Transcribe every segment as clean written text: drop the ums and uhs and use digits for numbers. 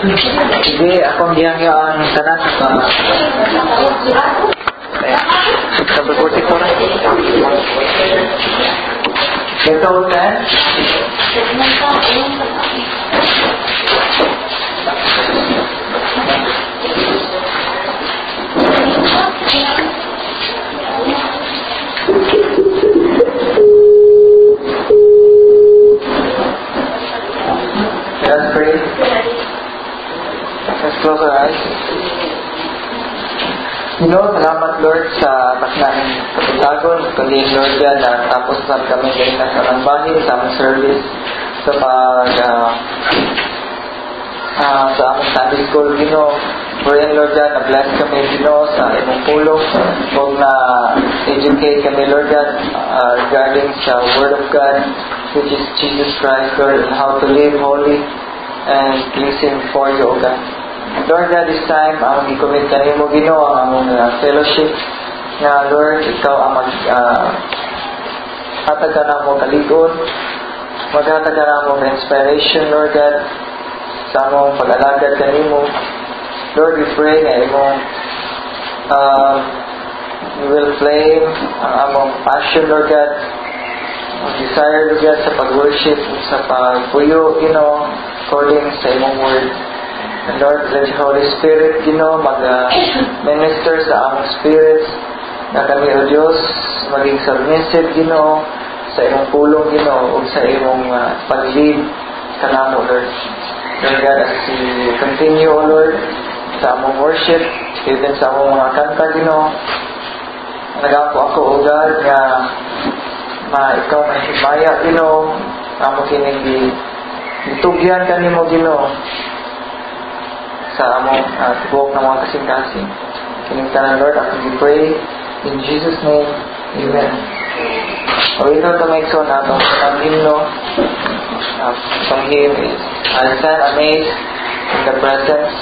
Sige, akong giyang tanan sa number 44. Ito, Tan? Let's pray. Let's close our eyes. Salamat Lord sa kasnaing kapitagon. Kundi Lord yan na tapos na kami ganyan sa nangbahin sa aming service sa sa aming Sunday school, Pray Lord yan na bless kami, sa imong pulong. Huwag na educate kami, Lord yan, regarding sa Word of God, which is Jesus Christ, Lord, and how to live holy and pleasing before you, O God. Lord God, this time, ang i-commit kanimo ang among fellowship na Lord, ikaw ang hatag ka na mo kaligon, maghatag ka na mo inspiration, Lord God, sa among pag-alagad kanimo. Lord, we pray na imong we will flame ang among passion, Lord God, ang desire, Lord God, sa pag-worship, sa pagpuyo, according sa imong word. And Lord, let your Holy Spirit, mag-minister sa among spirits na kami, O Diyos, maging submissive, sa imong pulong, o sa imong pag-lead kanamo, Lord. Lord God, as we continue, O Lord, sa among worship, even sa among mga kanta, nag-ako ako, O God, na ikaw mahimaya, among kining itugyan kanimo, sa among tibok ng mga kasing-kasing. Kinigtanan, Lord, ako pray in Jesus' name. Amen. O ito ito may ikso na itong hymno. Itong hymn is I stand amazed in the presence.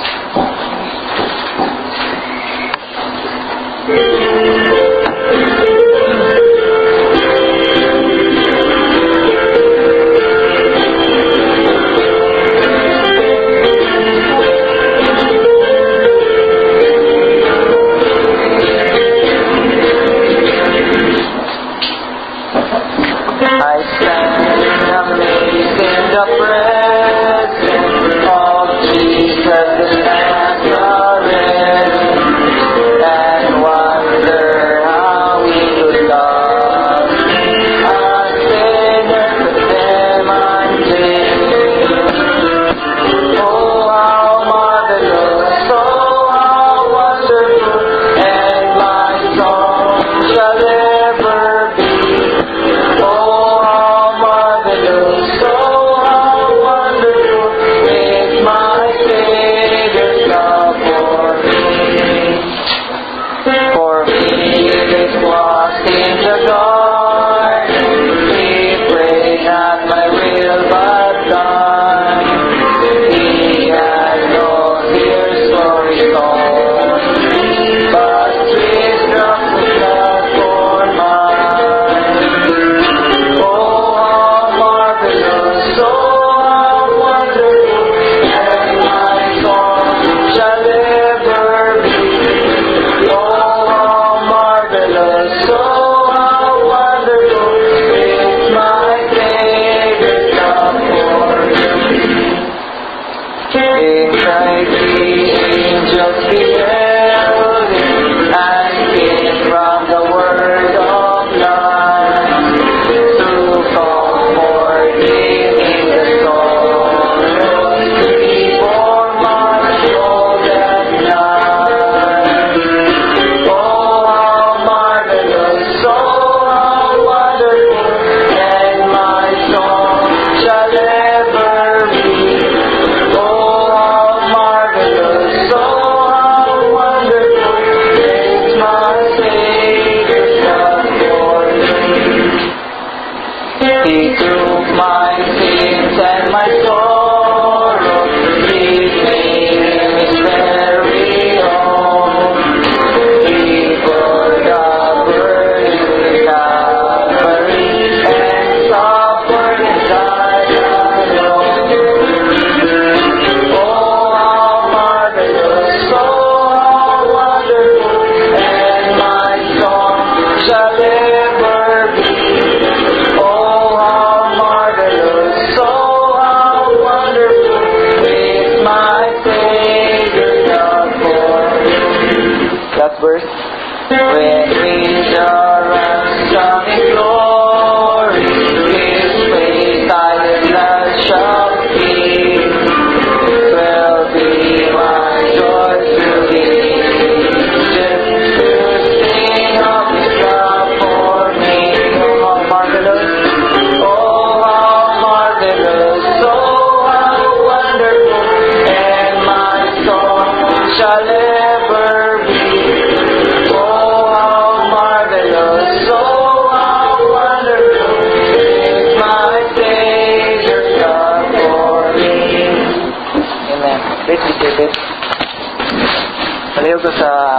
Jesus the Nazareth, and one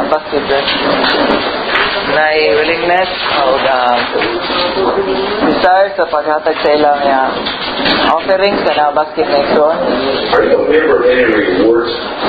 ambassador na willingness o desire sa paghatag sa ilang offering sa nabasket na igsoon. Are you a member of any rewards?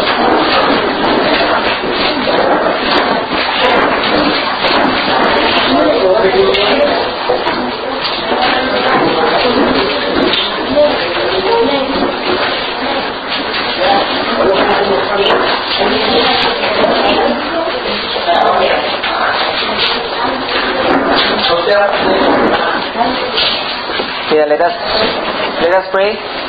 Yeah, let us pray.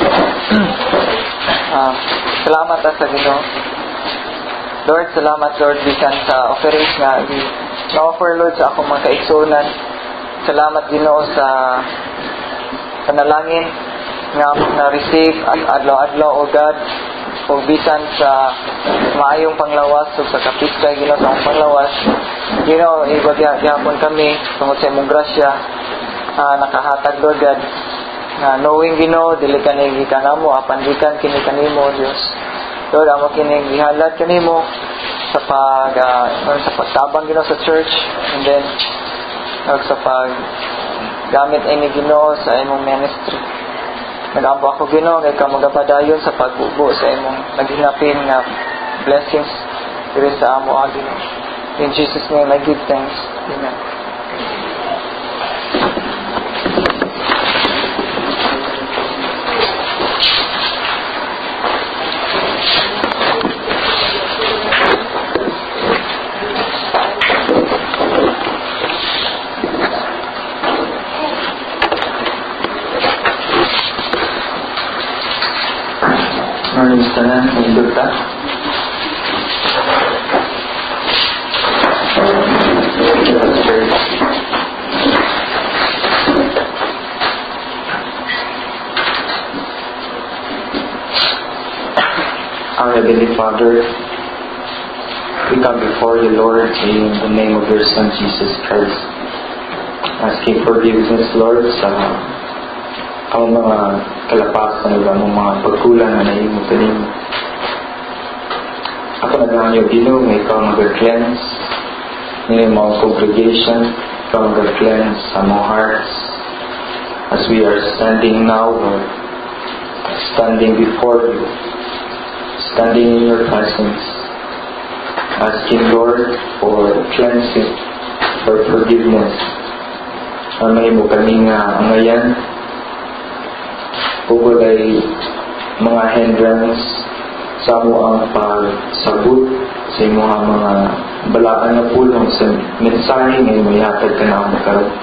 Salamat sa Ginoo. Lord, salamat Lord bisan sa offerings nga na-offer Lord sa akong mga kaigsuonan. Salamat Ginoo sa panalangin nga na-receive adlaw-adlaw o God o bisan sa maayong panglawas o sa kapista Ginoo sa akong panglawas. Ginoo, ibagihapon kami tungod sa imong grasya nakahatag Lord God knowing Ginoo dili kani gikanamo apandikan kini kanimo Dios. Lord, amo kini gihalad kanimo sa pagtabang Ginoo sa church, and then sa pag gamit ini Ginoo sa imong ministry. Nagampo ako Ginoo kay ka magapadayon sa pagbubo sa imong naghinapin nga blessings diri sa amo Ginoo. In Jesus' name I give thanks. Amen. Sana hidup tak? Our Heavenly Father, we come before you, Lord, in the name of your Son Jesus Christ, asking forgiveness, Lord, sa ang mga kalapasan o ang mga pagkulang na nahimo kanimo. Ako naghanyo Ginoo nga ikaw mag-cleanse ng mga congregation, ikaw mag-cleanse sa mga hearts as we are standing now, Lord, standing before you, standing in your presence, asking Lord for cleansing, for forgiveness. Mahimo kami nga ngayon ugod ay mga hindrance sa mo ang pagsabot sa imong mga balaan na pulong sa mensahe nga ihatag ka na ang karon.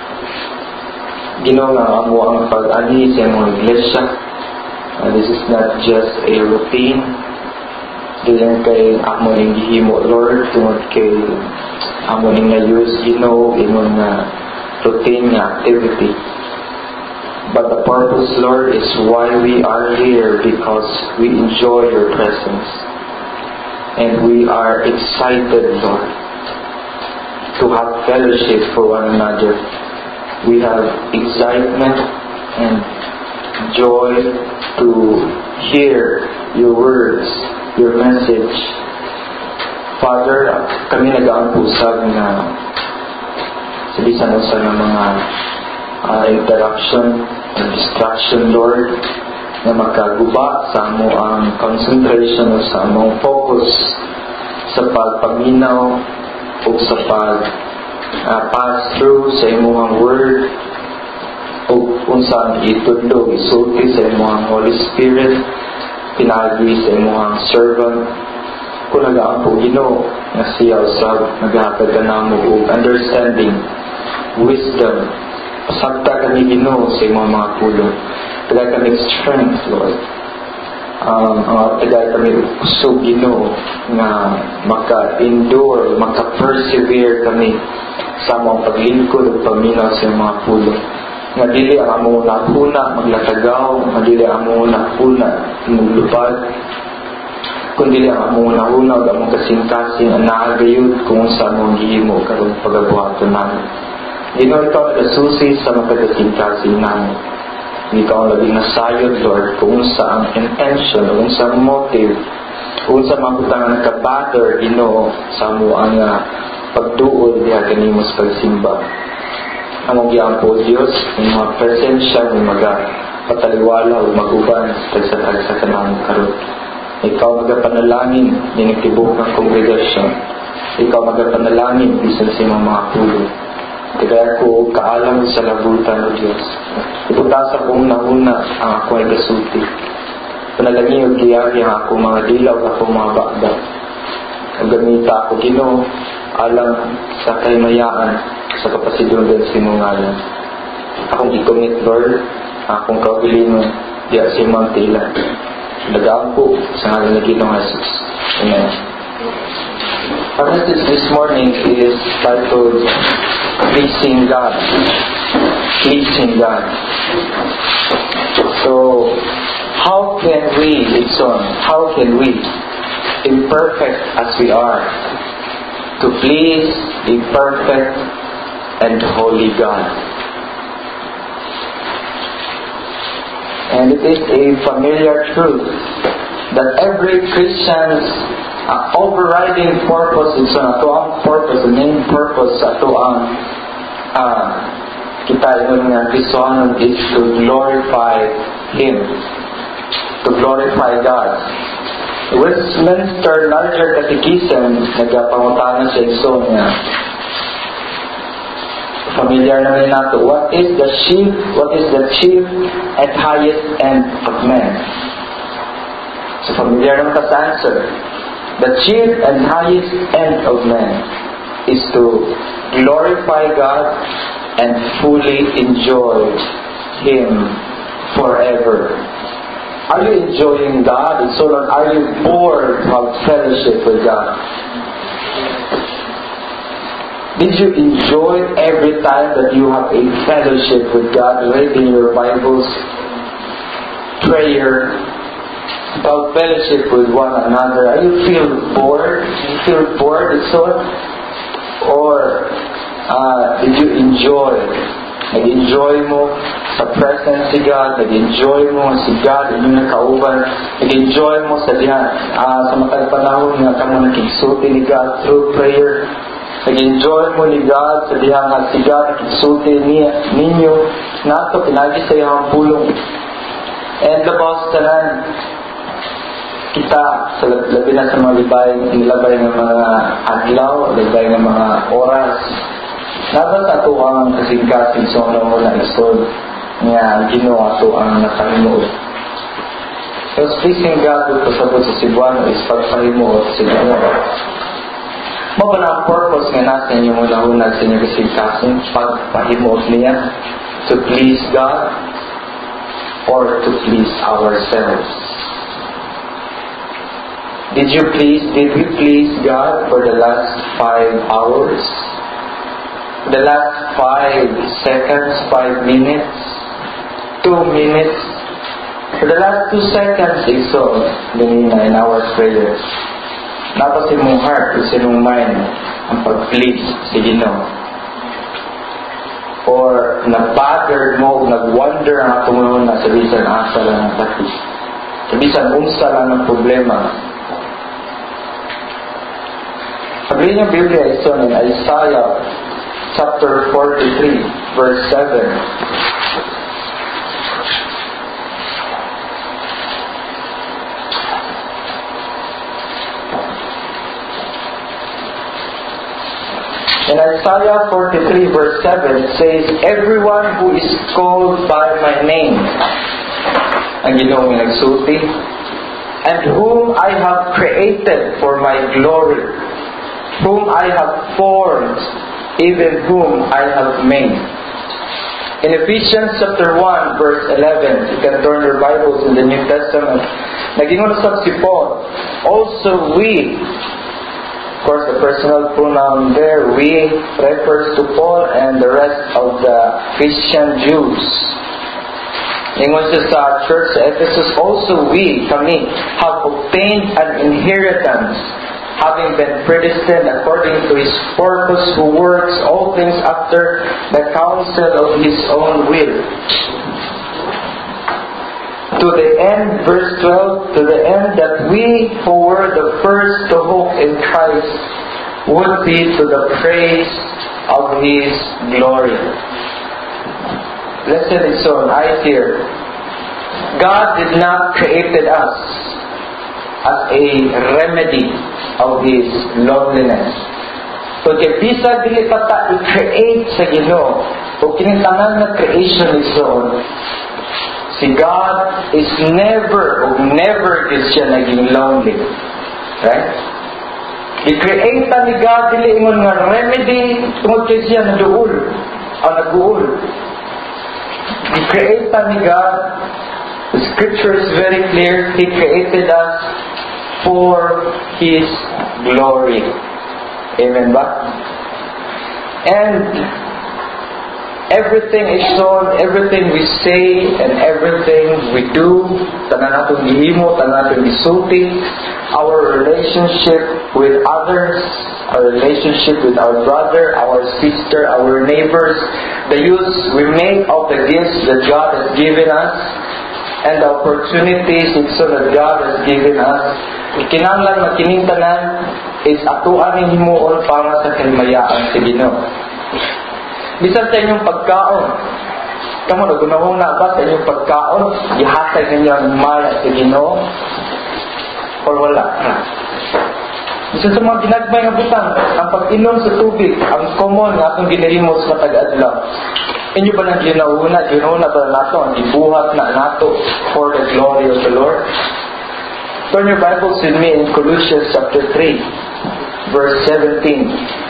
Ginoo nga amo ang pag-ani sa imong iglesia. This is not just a routine. Diyan kay amo ning gihimo Lord tungod kay amo ning na-use Ginoo imong routine nga activity. But the purpose, Lord, is why we are here, because we enjoy your presence. And we are excited, Lord, to have fellowship for one another. We have excitement and joy to hear your words, your message. Father, kami nag-aangkusag na sa bisan sa mga interruption and distraction, Lord, na makaguba sa amo ang concentration o sa among focus sa pagpaminaw o sa pass through sa imong word o kung saan itudlo isulti sa imong Holy Spirit pinagi sa imong servant kung nag-aampo Ginoo nga siya usab naghatag kanamo og understanding, wisdom. Pasagta kami Ginoo sa imong mga pulong. Tagay kami strength, Lord. Tagay kami usog Ginoo nga maka-endure, maka-persevere kami sa among paglingkod ug paminaw sa mga pulong. Nga dili ang among una maglatagaw, nga dili ang among una maglupad, kundi ang among una ug among kasing-kasing naagayod kung sa among gihimo karong pagabuhaton namin. Ginoo, ikaw nagasusi sa makasing-kasing namin. Ikaw ang labing nasayod, Lord, kung sa ang intention, kung sa ang motive Unsa man pud ang nakabatter Ginoo sa amo ang pagtuon diha kanimo sa pagsimba. Among giampo Dios ning mga presensya ng mga pataliwala ug maguban sa kanang karon. Ikaw magapanalangin ning tibok ng kongregasyon. Ikaw magapanalangin bisan sa imong mga pulo. Kaya ko kaalam sa labutan o Diyos. Iputasa kong nauna ang ako ay gasuti. Panalangin o giyagi ang ako mga dilaw at akong mga bakda. Ang gamita ako Ginoo alang sa kaymayaan sa kapasidugan sa imong ngalan. Akong i-commit Lord akong kaugalingon diya sa imong tila. Nagaan po sa ngalan ng Ginoong Jesus. Amen. Our message this morning is titled Pleasing God. Pleasing God. So, how can we, imperfect as we are, to please a perfect and holy God? And it is a familiar truth that every Christian's overriding purpose is the main purpose kita yung Kristohanon is to glorify Him, to glorify God. Westminster Larger Catechism nagpangutana sa iso niya. Familiar naman nato. What is the chief and highest end of man? So familiar naman ka sa answer. The chief and highest end of man is to glorify God and fully enjoy Him forever. Are you enjoying God? And so long, are you bored of fellowship with God? Did you enjoy every time that you have a fellowship with God, reading your Bibles, prayer, about fellowship with one another? Are you feel bored? You feel bored and so on? Or did you enjoy? Nag-enjoy mo sa presence si God, nag-enjoy mo si God, inyong nakauban, nag-enjoy mo sa diha, sa matag panahon nga kamo nakigsulti ni God through prayer. Nag-enjoy mo ni God sa diha nga si God nakigsulti ninyo nato pinagi sa iyang pulong. And labas tanan kita sa labi na sa mga nilabay ng mga adlaw, labay ng mga oras. Nabas ato ang kasingkasing sa una isod nga Ginoo ato ang nakahimuot. So pleasing God ito pasabot sa Cebuano is pagpahimuot sa Ginoo. Mabala ang purpose nga natin yung una-una sa inyong kasingkasing pagpahimuot niya to please God or to please ourselves. Did we please God for the last 5 hours? The last 5 seconds, 5 minutes, 2 minutes, for the last 2 seconds iso ganina in our prayers. Dapat sa imong heart, sa imong mind ang pag-please sa Ginoo. Or nag-bother mo, nag-wonder ang atong mga sa bisan asa lang ang takis. Sa bisan unsa lang ang problema. Sabi niya Biblia ito in Isaiah chapter 43 verse 7. In Isaiah 43 verse 7 it says, everyone who is called by my name, ang Ginoo nga nagsulti, and whom I have created for my glory, whom I have formed, even whom I have made. In Ephesians chapter 1 verse 11, you can turn your Bibles in the New Testament. Nagingon sa si Paul, also we, of course the personal pronoun there, we refers to Paul and the rest of the Christian Jews. Ingon siya sa church sa Ephesus, also we, kami, have obtained an inheritance, having been predestined according to His purpose, who works all things after the counsel of His own will. to the end, verse 12, to the end that we who were the first to hope in Christ would be to the praise of His glory. Listen, it's so I hear. God did not create us as a remedy of His loneliness. So, kaya bisag dili pa ta i-create sa Ginoo o kinitangan na creation is so. Si God is never is siya naging lonely. Right? I-create ni God dili ingon nga remedy tungod kay siya naduol o naguol. I-create ni God. The scripture is very clear. He created us for His glory. Amen ba? And everything is shown, everything we say and everything we do, tanan natong gihimo, tanan natong gisulti, our relationship with others, our relationship with our brother, our sister, our neighbors, the use we make of the gifts that God has given us, and the opportunities that God has given us, kinahanglan makining tanan is atuan ning himuon para sa kahimayaan sa Ginoo. Bisan sa inyong pagkaon, kamo nagunahuna ba sa inyong pagkaon, ihatag ninyo ang mala sa Ginoo or wala? Bisan sa mga ginagmay nga butang, ang pag-inom sa tubig, ang common nga atong ginahimo sa matag adlaw. Inyo ba nang ginahuna ba nato ang ibuhat na nato for the glory of the Lord? Turn your Bibles with me in Colossians chapter 3, verse 17.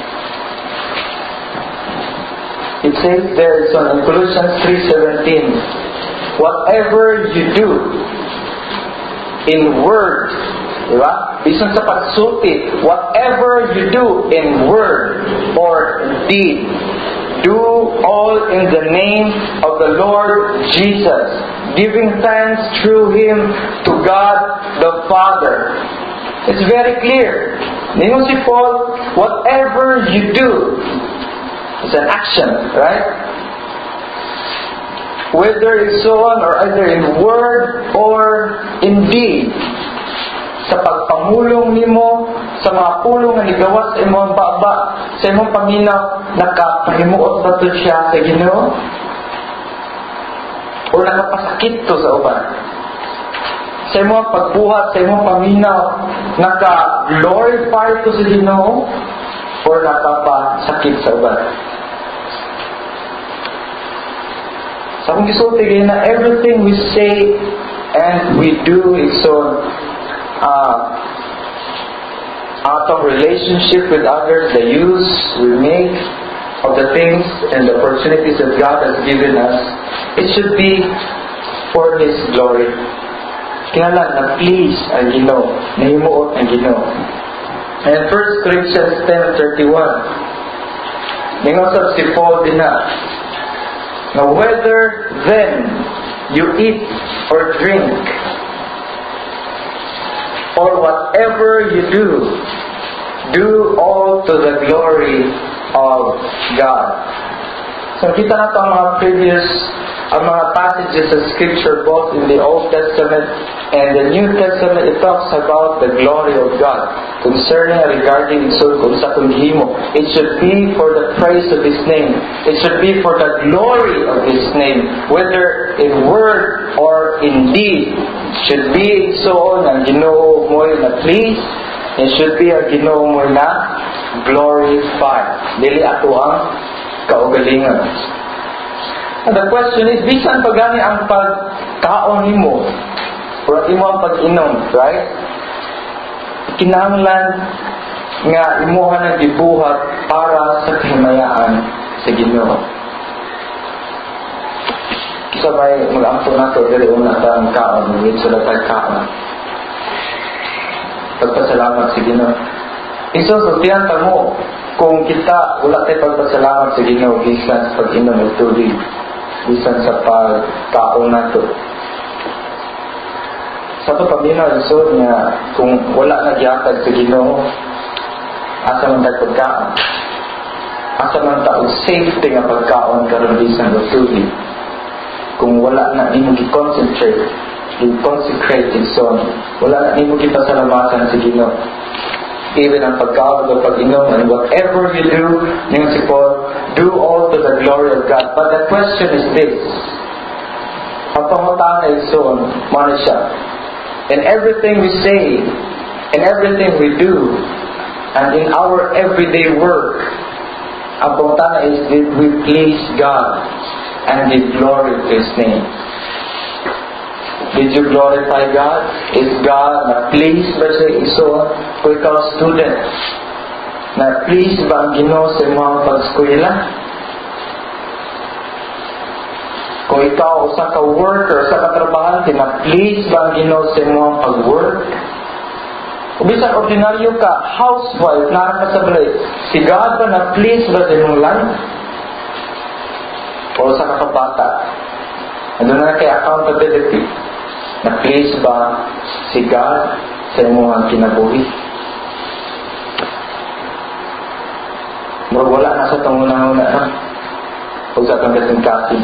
It says there in Colossians 3:17, whatever you do in word, diba? Bisan sa pagsulti, whatever you do in word or deed, do all in the name of the Lord Jesus, giving thanks through Him to God the Father. It's very clear. Ningon si Paul, whatever you do, it's an action, right? Whether it's so on or either in word or in deed. Sa pagpamulong nimo, sa mga pulong na nigawas sa imong baba, sa imong paminaw, nakapahimuot ba ito siya sa Ginoo? O nakapasakit to sa uban? Sa imong pagbuhat, sa imong paminaw, naka-glorify to sa Ginoo? O nakapasakit sa uban? Sa kung gisulti na everything we say and we do is so out of relationship with others, the use we make of the things and the opportunities that God has given us, it should be for His glory. Kaya lang, na-please ang Ginoo, nahimuot ang Ginoo. And 1 Corinthians 10:31, ningon si Paul din na, now whether then you eat or drink, or whatever you do all to the glory of God. So kita na ang mga previous mga passages of Scripture both in the Old Testament and the New Testament. It talks about the glory of God concerning regarding kung sa kunhimo. It should be for the praise of His name. It should be for the glory of His name, whether in word or in deed. It should be so na Ginoo mo na please. It should be a Ginoo mo na glorify. Dili ato ang kaugalingan. And the question is, bisan pagani ang pagkaon nimo o imo ang pag-inom, right? Kinahanglan nga imuha ng gibuhat para sa kahimayaan sa Ginoo. Sabay mag-ampo nato diri una ta ang kaon, with sila ta kaon. Pagpasalamat sa Ginoo. Isusultihan ta mo kung kita wala tay pagpasalamat sa Ginoo bisan sa pag-inom ng tubig, bisan sa pagkaon nato. Sa paminaw isod nga kung wala na gihatag sa Ginoo, asa man tay pagkaon, asa man ta og safety nga pagkaon karon bisan sa tubig. Kung wala na imong gi-concentrate i-consecrate and so on. Wala na nimo gipasalamatan sa Ginoo. Even ang pagkaon o pag-inom, and whatever you do, yung si Paul, do all to the glory of God. But the question is this: ang pangutana is so on, mana siya. In everything we say, in everything we do, and in our everyday work, ang pangutana is, did we please God and give glory to His name? Did you glorify God? Is God na-please ba siya isuon? Kung ikaw student, na-please ba ang Ginoo sa imong pag-eskwela? Kung ikaw usa ka worker, usa ka trabahante, na-please ba ang Ginoo sa imong pag-work? Kung bisan ordinaryo ka, housewife, nakakasablay, si God ba na-please ba sa imong land? O usa ka kabata? Ano na kay accountability? Na-please ba si God sa imong kinabuhi? Wala na sa tunguna-una na o sa itong kasing-kasing.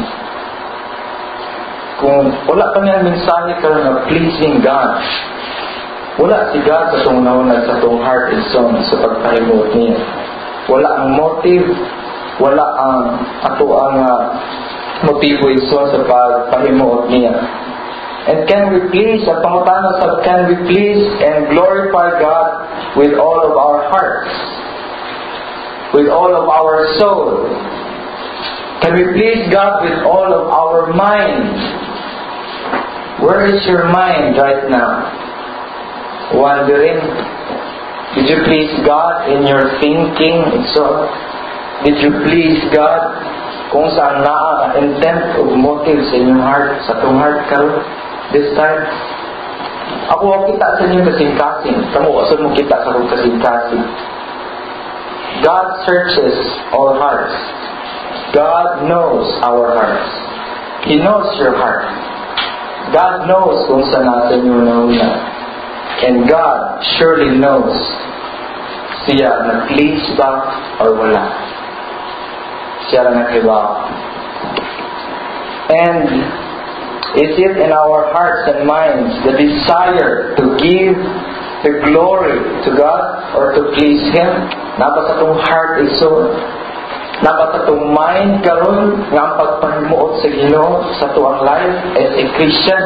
Kung wala ka niyang mensahe ka na pleasing God, wala si God sa tunguna-una sa itong heart and soul sa pagpahimuot niya. Wala ang motive, wala ang ato ang motibo iso sa pagpahimuot niya. And can we please, ang pangutana sa can we please and glorify God with all of our hearts, with all of our soul? Can we please God with all of our mind? Where is your mind right now? Wandering? Did you please God in your thinking and so on? Did you please God kung saan naa ang intent o motive sa inyong heart, sa itong heart karon? This time, ako kita sa inyong kasing-kasing. Kamu, asan mo kita sa akong kasing-kasing? God searches all hearts. God knows our hearts. He knows your heart. God knows kung saan nasa inyo nauna. And God surely knows siya na please ba or wala. Siya na nakiba. And is it in our hearts and minds the desire to give the glory to God or to please Him? Napa sa itong heart iso? Napa sa itong mind karon nga ang pagpahimuot sa Ginoo sa tuang life as a Christian?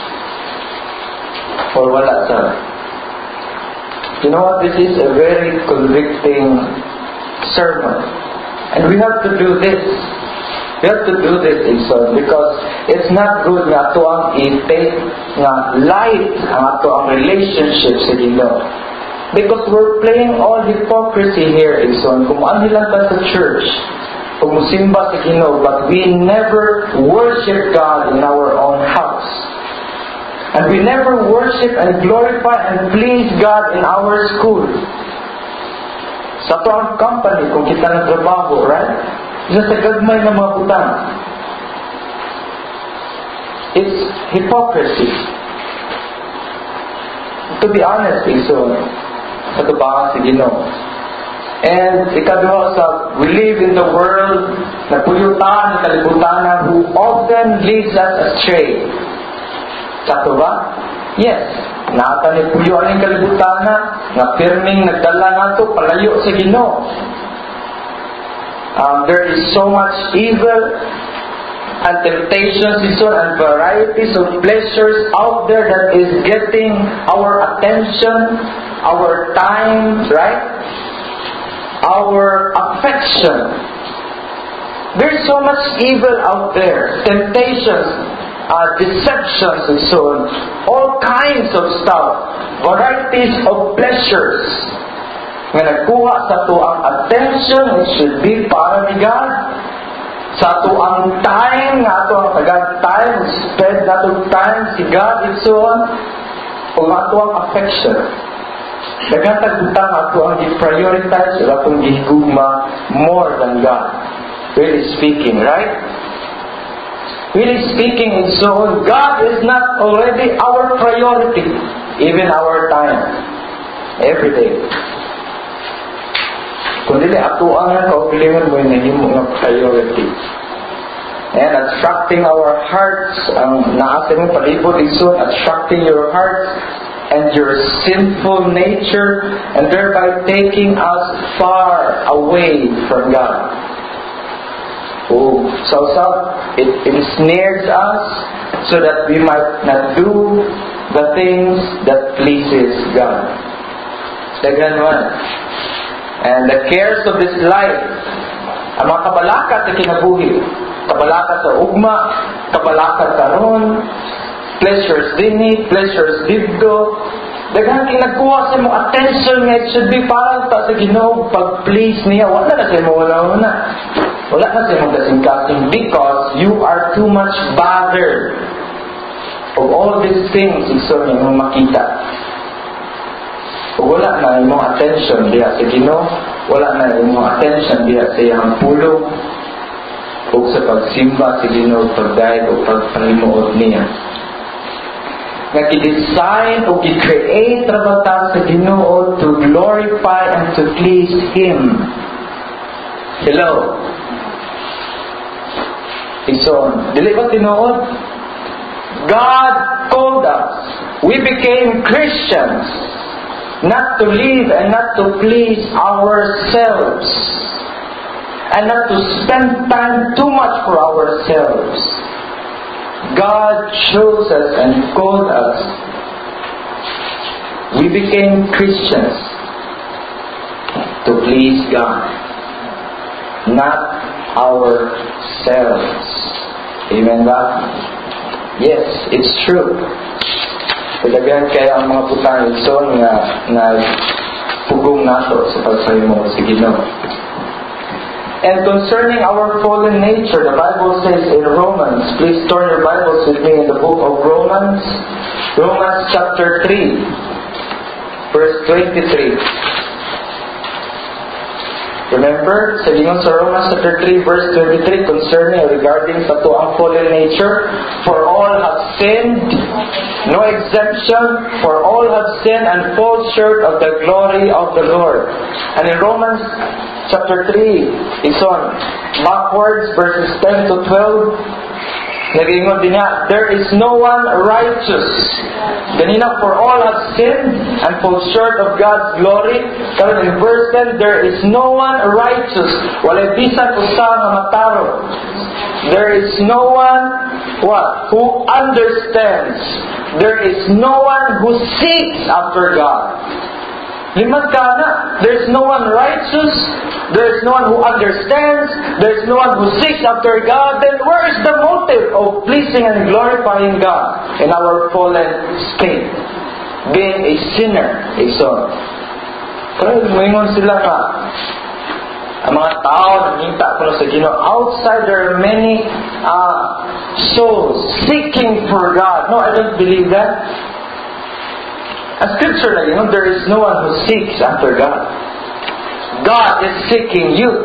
Or wala sa? You know what? This is a very convicting sermon. And we have to do this. We have to do this Igsoon, because it's not good nga ato ang i-take nga light ang ato ang relationship sa Ginoo. Because we're playing all hypocrisy here Igsoon. Kung ano lang ta sa church, kung musimba sa Ginoo, but we never worship God in our own house. And we never worship and glorify and please God in our school. Sa ato ang company, kung kita nagtrabaho, right? Sa gagmay na mga butang. It's hypocrisy. To be honest, Igsoon, sa tubangan sa Ginoo. And ikaduha sa, we live in the world na puyutan, na kalibutan who often leads us astray. Sato ba? Yes. Nata ni puyo ang kalibutan na pirming nagdala nato palayo sa Ginoo. There is so much evil and temptations and varieties of pleasures out there that is getting our attention, our time, right? Our affection. There is so much evil out there. Temptations, deceptions and so on. All kinds of stuff. Varieties of pleasures. Nga nagkuha sa tuang attention, it should be para ni God. Sa tuang time, nga tuang time, spend na tuang time si God, and so on. O nga tuang affection. Nagkatagutang nga tuang i-prioritize, o atong gihigugma more than God. Really speaking, right? Really speaking, and so on, God is not already our priority, even our time, every day. Kung dili ato ang kaugalingan mo yung nahimo nga priority. And attracting our hearts, ang naasa mong palibot igsoon, attracting your hearts and your sinful nature, and thereby taking us far away from God. So it ensnares us so that we might not do the things that pleases God. Second one. And the cares of this life, ang mga kabalakat sa kinabuhi, kabalakat sa ugma, kabalakat karon, pleasures dinhi, pleasures dito, daghang kinagkuha sa mong attention nga it should be para sa Ginoo, pag-please niya. Wala na sa mo una. Wala na sa mong kasing-kasing because you are too much bothered of all these things iso niya mong makita. Wala na imong attention diha sa Ginoo, wala na imong attention diha sa iyang pulong o sa pagsimba sa Ginoo, pagdayeg o pagpahimuot niya. Nag-design o gi-create rabata sa Ginoo to glorify and to please Him. Hello. Ison, dili ba tinuod? God called us. We became Christians. Not to live and not to please ourselves, and not to spend time too much for ourselves. God chose us and called us. We became Christians to please God, not ourselves. Amen ba? Yes, it's true. Kadaghan kaya ang mga putang ison nga pugong nato sa pagsahimo sa Ginoo. And concerning our fallen nature, the Bible says in Romans, please turn your Bibles with me in the book of Romans, Romans chapter 3, verse 23. Remember, sa Ginoo sa Romans chapter 3 verse 23 concerning regarding sa tuang fallen nature, for all have sinned, no exemption, for all have sinned and fall short of the glory of the Lord. And in Romans chapter 3, it's on backwards verses 10 to 12. Nag-ingon din niya, there is no one righteous. Ganina, for all have sinned and fall short of God's glory. Pero in verse 10, there is no one righteous. Walay bisan usa nga mataro. There is no one who understands. There is no one who seeks after God. Liman ka na. There is no one righteous. There is no one who understands. There is no one who seeks after God. Then where is the motive of pleasing and glorifying God in our fallen state? Being a sinner, a son. Kaya lumingon sila ka. Ang mga tao nakita ko sa Ginoo, outside there are many souls seeking for God. No, I don't believe that. As scripture lagi, there is no one who seeks after God. God is seeking you.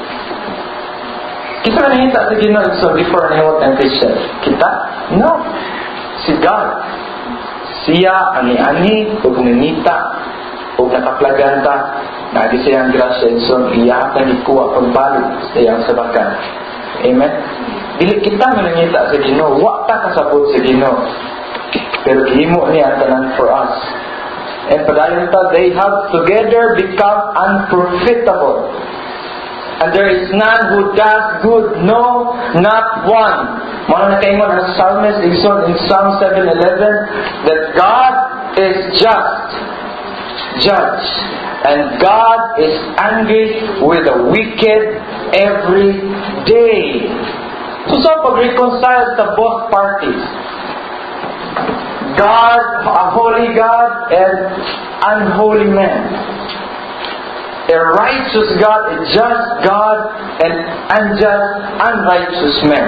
Kita na nakita sa Ginoo so before nahimot ang Christian. Kita? No. Si God. Siya, ani-ani, ug nangita, ug nakaplagan ta, nagi siyang grasya, so iyakan ikuha pagbalik sa iyang sabakan. Amen? Dili kita manangita sa Ginoo, wa ta kasabot sa Ginoo. Pero gihimo niya tanan for us. And padayon ta, they have together become unprofitable. And there is none who does good, no, not one. Mga nakaingon ang psalmist igsoon in Psalm 7:11 that God is just, judge, and God is angry with the wicked every day. So pag-reconcile sa both parties. God, a holy God, and unholy man. A righteous God, a just God, and unjust, unrighteous man.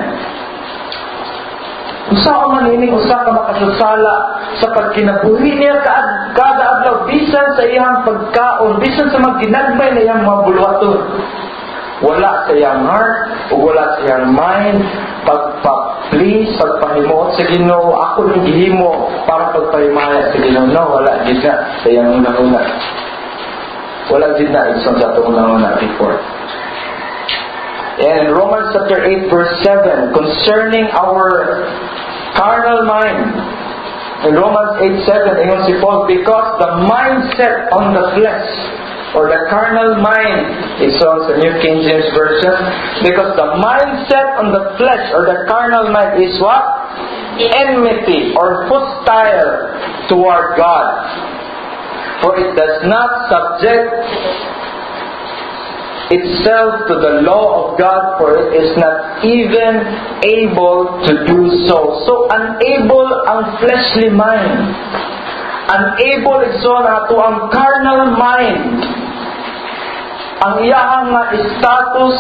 Usa ka manining, usa ka makasasala sa pagkinabuhi niya kada adlaw, bisan sa iyang pagkaon, bisan sa magginagmay na iyang mga bulwaton. Wala sa iyang heart, o wala sa iyang mind, pagpa-please, pagpahimuot sa Ginoo, ako nang gihimo para pagpahimaya sa Ginoo. No, wala din na sa iyang una-una. Wala din na isang sa itong una-una before. And in Romans chapter 8 verse 7, concerning our carnal mind, in Romans 8:7, ingon si Paul, because the mindset on the flesh, or the carnal mind, is on the New King James Version, because the mindset on the flesh, or the carnal mind, is what? Enmity, or hostile toward God. For it does not subject itself to the law of God, for it is not even able to do so. So, unable ang fleshly mind. Unable ito na ito ang carnal mind. Ang iyang status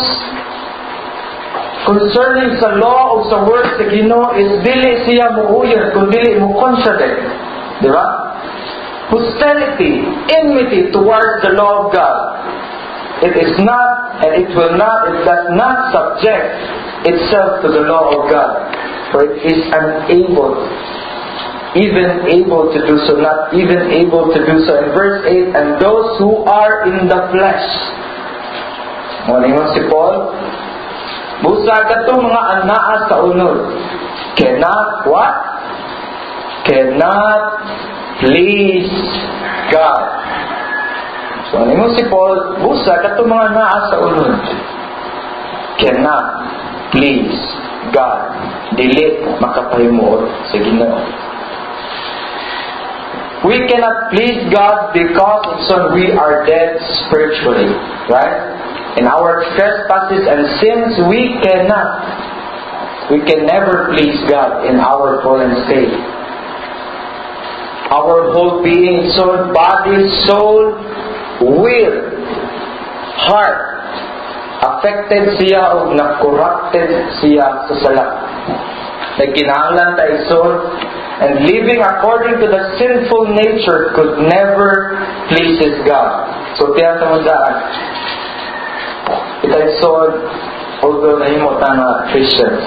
concerning sa law o sa word sa Ginoo is dili siya muuyon, kung dili mo contradict. Di ba? Hostility, enmity towards the law of God. It is not, and it will not, it does not subject itself to the law of God. For it is unable, even able to do so, not even able to do so. In verse 8, and those who are in the flesh. Ngayon si Paul, busa katong mga anaa sa unod, cannot what? Cannot please God. So, ano si Paul, busa katong mga naa sa unod, cannot please God. Dili makapahimuot sa Ginoo. We cannot please God because we are dead spiritually, right? In our trespasses and sins, we can never please God in our fallen state. Our whole being, soul, body, soul, will, heart, affected siya o na-corrupted siya sa sala. Nagkinahanglan tayo soul, and living according to the sinful nature could never pleases God. So, tiyan sa mundaan, itay soul, although nahimo ta na Christians,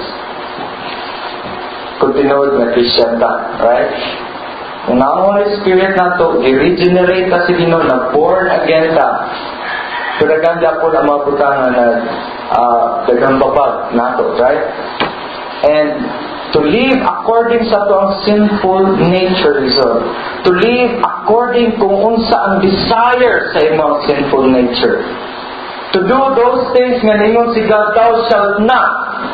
continued na Christian ta, right? Kung ang Holy Spirit na to, i-regenerate ta si Ginoo, na born again ta. Pagaganda po na mga putangan na dagang babag na to, right? And to live according sa to ang sinful nature is all. To live according kung unsa ang desire sa imong sinful nature. To do those things nga ningon si God, thou shalt not.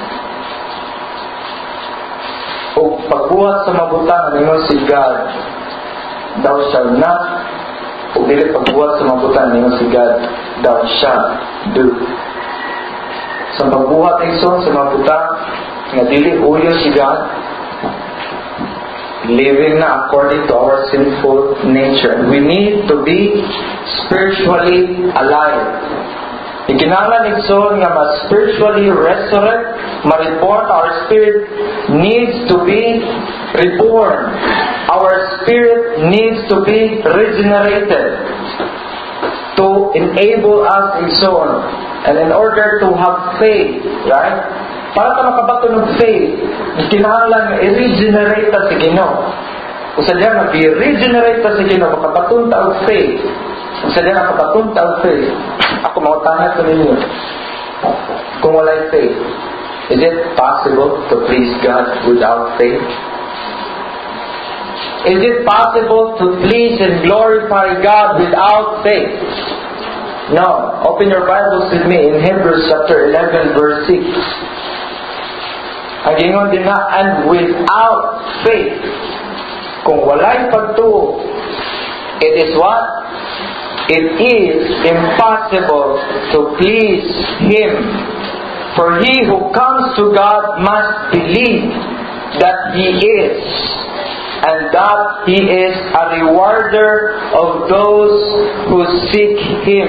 O pagbuhat sa mabutangan ningon si God, thou shalt not. O dili pagbuhat sa mabutangan ningon si God, thou shalt do. Sa pagbuhat ison sa mabutangan nga dili uyo si God, living na according to our sinful nature. We need to be spiritually alive. Ikinahanglan igsoon nga ma-spiritually resurrect, ma-reborn. Our spirit needs to be reborn. Our spirit needs to be regenerated to enable us igsoon. And in order to have faith, right? Para ka makabato ng faith, ikinahanglan nga i-regenerate ta si Ginoo. Kung sadya mag-regenerate ta si Ginoo, makabaton ta og faith. Kung sadya makabaton ta og faith, ako mautahan ko ninyo. Kung walay faith, is it possible to please God without faith? Is it possible to please and glorify God without faith? No. Open your Bibles with me in Hebrews chapter 11 verse 6. Ang ingon din na, and without faith, kung walay pagtuo, it is what? It is impossible to please Him. For he who comes to God must believe that He is, and that He is a rewarder of those who seek Him.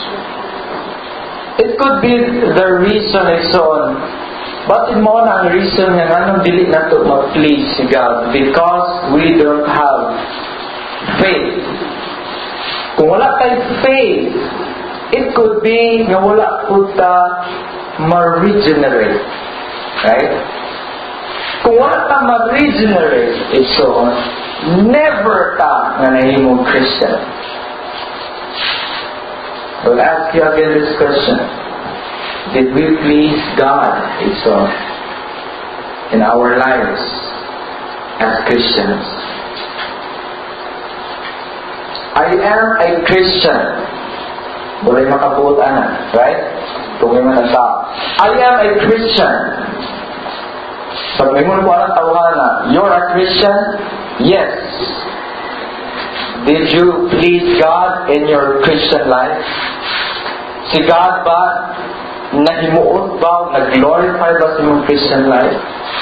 It could be the reason is on. Bakit mo na ang reason nga anong dili na to mag-please si God? Because we don't have faith. Kung wala tayo faith, it could be nga wala po ta ma-regenerate. Right? Kung wala ta ma-regenerate, it's so on. Never ta nga nahimong Christian. I will ask you again this question. did we please God in our lives as Christians? I am a Christian. Walay makabuot ana, right? Kung may manasa, I am a Christian. Pag may muna po ang tawahan you're a Christian? Yes. Did you please God in your Christian life? Si God ba, nahimuot ba, nag-glorify ba sa iyong Christian life?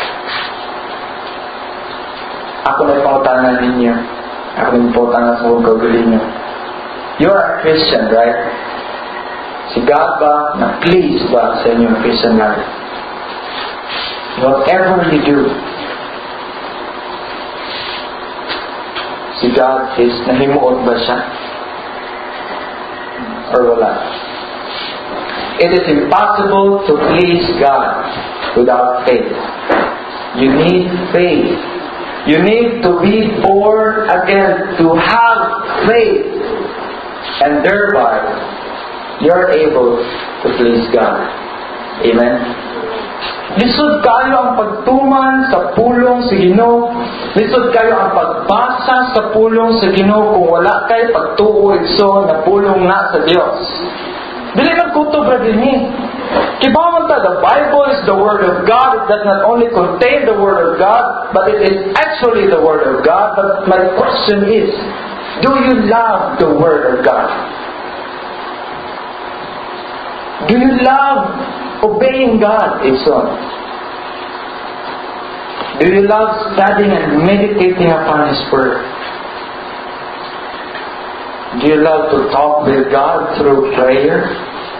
Ako na ipangutangan ninyo. Ako na ipangutangan sa huwag gagawin nyo. You're a Christian, right? Si God ba, na-please ba sa inyong Christian life? Whatever you do, si God is nahimuot ba siya? Or wala? It is impossible to please God without faith. You need faith. You need to be born again to have faith. And thereby, you're able to please God. Amen? Lisod kayo ang pagtuman sa pulong sa Ginoo. Lisod kayo ang pagbasa sa pulong sa Ginoo kung wala kayo pagtuo igsoon na pulong na sa Dios. Dili man kutob ra dinhi. Kibaman ta, the Bible is the Word of God. It does not only contain the Word of God, but it is actually the Word of God. But my question is, do you love the Word of God? Do you love obeying God, Igsoon? Do you love studying and meditating upon His Word? Do you love to talk with God through prayer?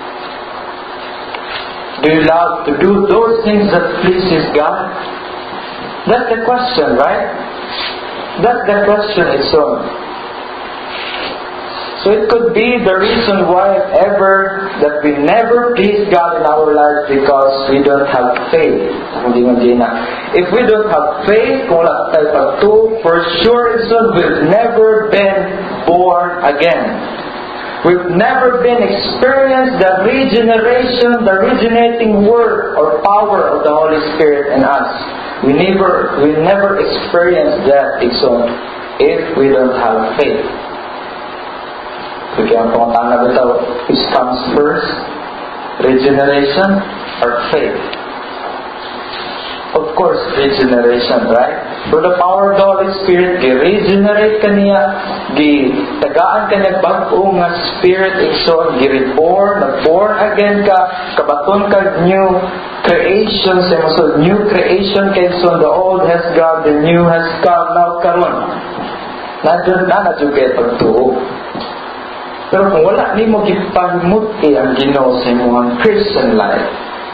Do you love to do those things that pleases God? That's the question, right? That's the question, Igsoon. So it could be the reason why ever that we never please God in our lives because we don't have faith. If we don't have faith, kung wala tayo pagtuo, for sure, we've never been born again. We've never been experienced the regeneration, the originating work or power of the Holy Spirit in us. We never experienced that if we don't have faith. Kaya ang pangatanga ito, which comes first, regeneration or faith? Of course, regeneration, right? Through the power of the Holy Spirit, gi-regenerate ka niya, tagaan ka niya bag-ong nga spirit, igsoon, gi-reborn, nag-born again ka, kabaton ka new creation, so new creation ka, so the old has gone, the new has come, now karon. Nadun na kayo pagtuo. Pero kung wala ni mo gipahimuti ang Ginoo sa imong Christian life,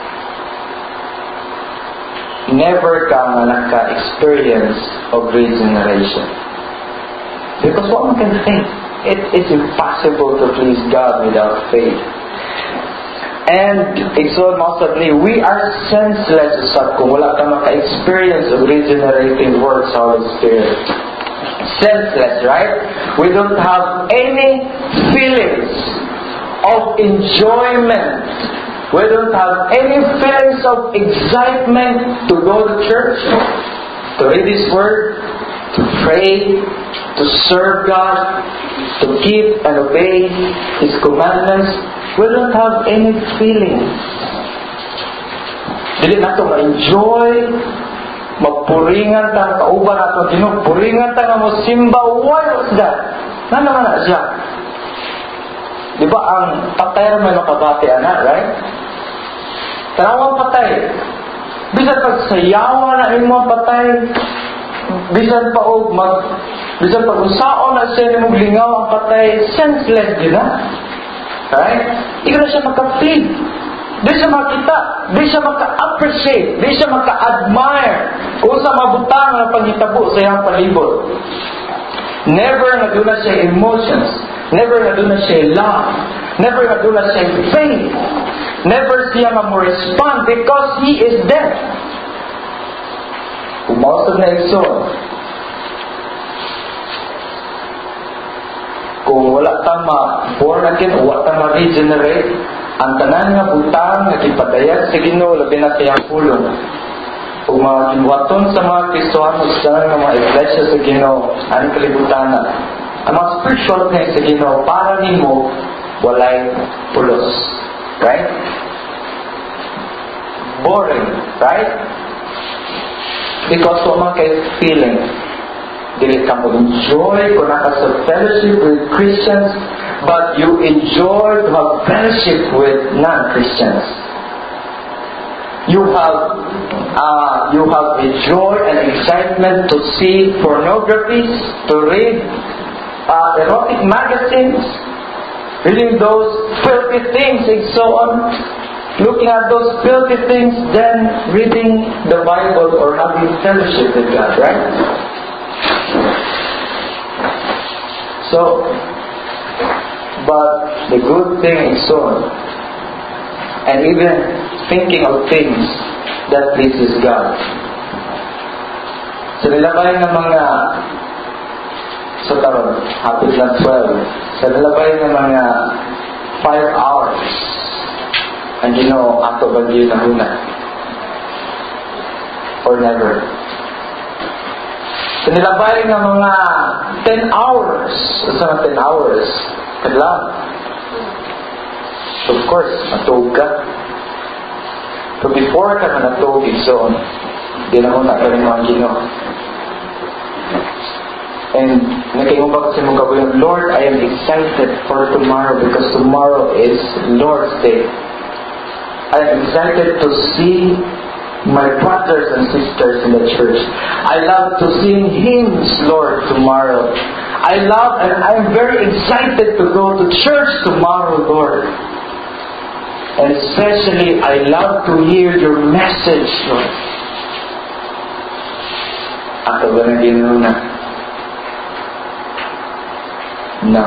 never ka nga naka-experience of regeneration. Because what can faith? It is impossible to please God without faith. And so possibly we are senseless kung wala ka maka-experience of regenerating works of the Holy Spirit. Senseless, right? We don't have any feelings of enjoyment. We don't have any feelings of excitement to go to church, to read His Word, to pray, to serve God, to keep and obey His commandments. We don't have any feelings. Dili nato ma-enjoy, magpuringan ta, kauban nato Ginoo, puringan ta nga mo simba. Why was that? Na naman na siya. Di ba ang patay may makabati ana, right? Tanawang patay. Bisan pag sayawa na imong patay, bisan pag usaon na siya nimong lingaw ang patay, senseless din na. Right? Ikaw na siya maka-plead. Di siya makita, di siya maka-appreciate, di siya maka-admire kung sa mabutang na pangitabo sa iyang palibot. Never na doon na siya emotions. Never na doon na siya love. Never na doon na siya faith. Never siya ma-respond because He is dead. Umausap na igsoon. Kung wala tang ma-born again, wala tang ma-regenerate, ang tanan nga butang nga gipadayag sa Ginoo labi na sa iyang pulong. Ug mga gibuhaton sa mga Kristiyano sa tanan nga mga iglesia sa Ginoo ani kalibutan na. Ang mga spiritual things sa Ginoo para nimo walay pulos. Right? Boring, right? Because wala kay feeling. Dili ka mo enjoy kung naka sa fellowship with Christians, but you enjoy to have fellowship with non-Christians. You have a joy and excitement to see pornographies, to read erotic magazines, reading those filthy things and so on. Looking at those filthy things, then reading the Bible or having fellowship with God, right? So, but the good thing is so on. And even thinking of things that pleases God. Sa nilabay ng mga sa taron, hapit na 12, sa nilabay ng mga 5 hours, ang Ginoo ato bagyo na huna. Or never. Sa nilabay ng mga 10 hours, sa 10 hours, kadlaw. Of course, matug ka. So before ka na natug, so, di na huna ka rin mga Ginoo. And nakaingon ba kasi mong kabuyan, Lord, I am excited for tomorrow because tomorrow is Lord's Day. I am excited to see my brothers and sisters in the church. I love to sing hymns, Lord, tomorrow. I love and I am very excited to go to church tomorrow, Lord. And especially, I love to hear your message, Lord. Ato ba na Ginoo na? No.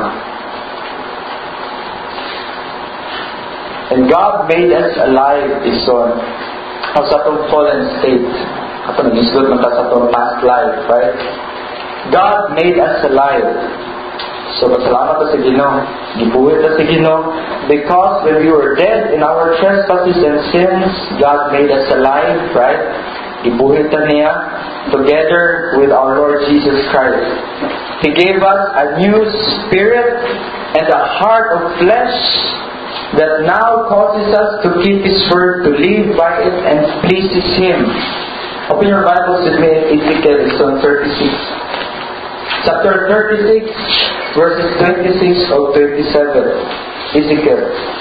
And God made us alive, Ison. Sa atong fallen state. Ato nag-isgot man sa atong past life, right? God made us alive. So, pasalamat sa Ginoo. Gibuhit sa Ginoo. Because when we were dead in our trespasses and sins, God made us alive, right? Gibuhit niya together with our Lord Jesus Christ. He gave us a new spirit and a heart of flesh that now causes us to keep His word, to live by it, and pleases Him. Open your Bibles with me in Ezekiel 36. Chapter 36, verses 26 of 27. Ezekiel.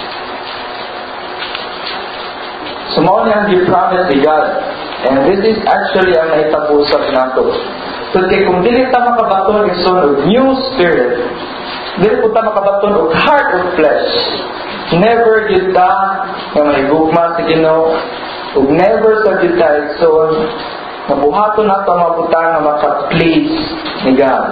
So, mao niya ang gi-promise ni God. And this is actually ang naitapusap nato. So, kung dili ta makabaton ison og new spirit, dili po ta makabaton og heart of flesh, never yun ta nga mahigugma sa Ginoo, ug never sa kita ison nga buhaton nato ang mabutang nga maka-please ni God.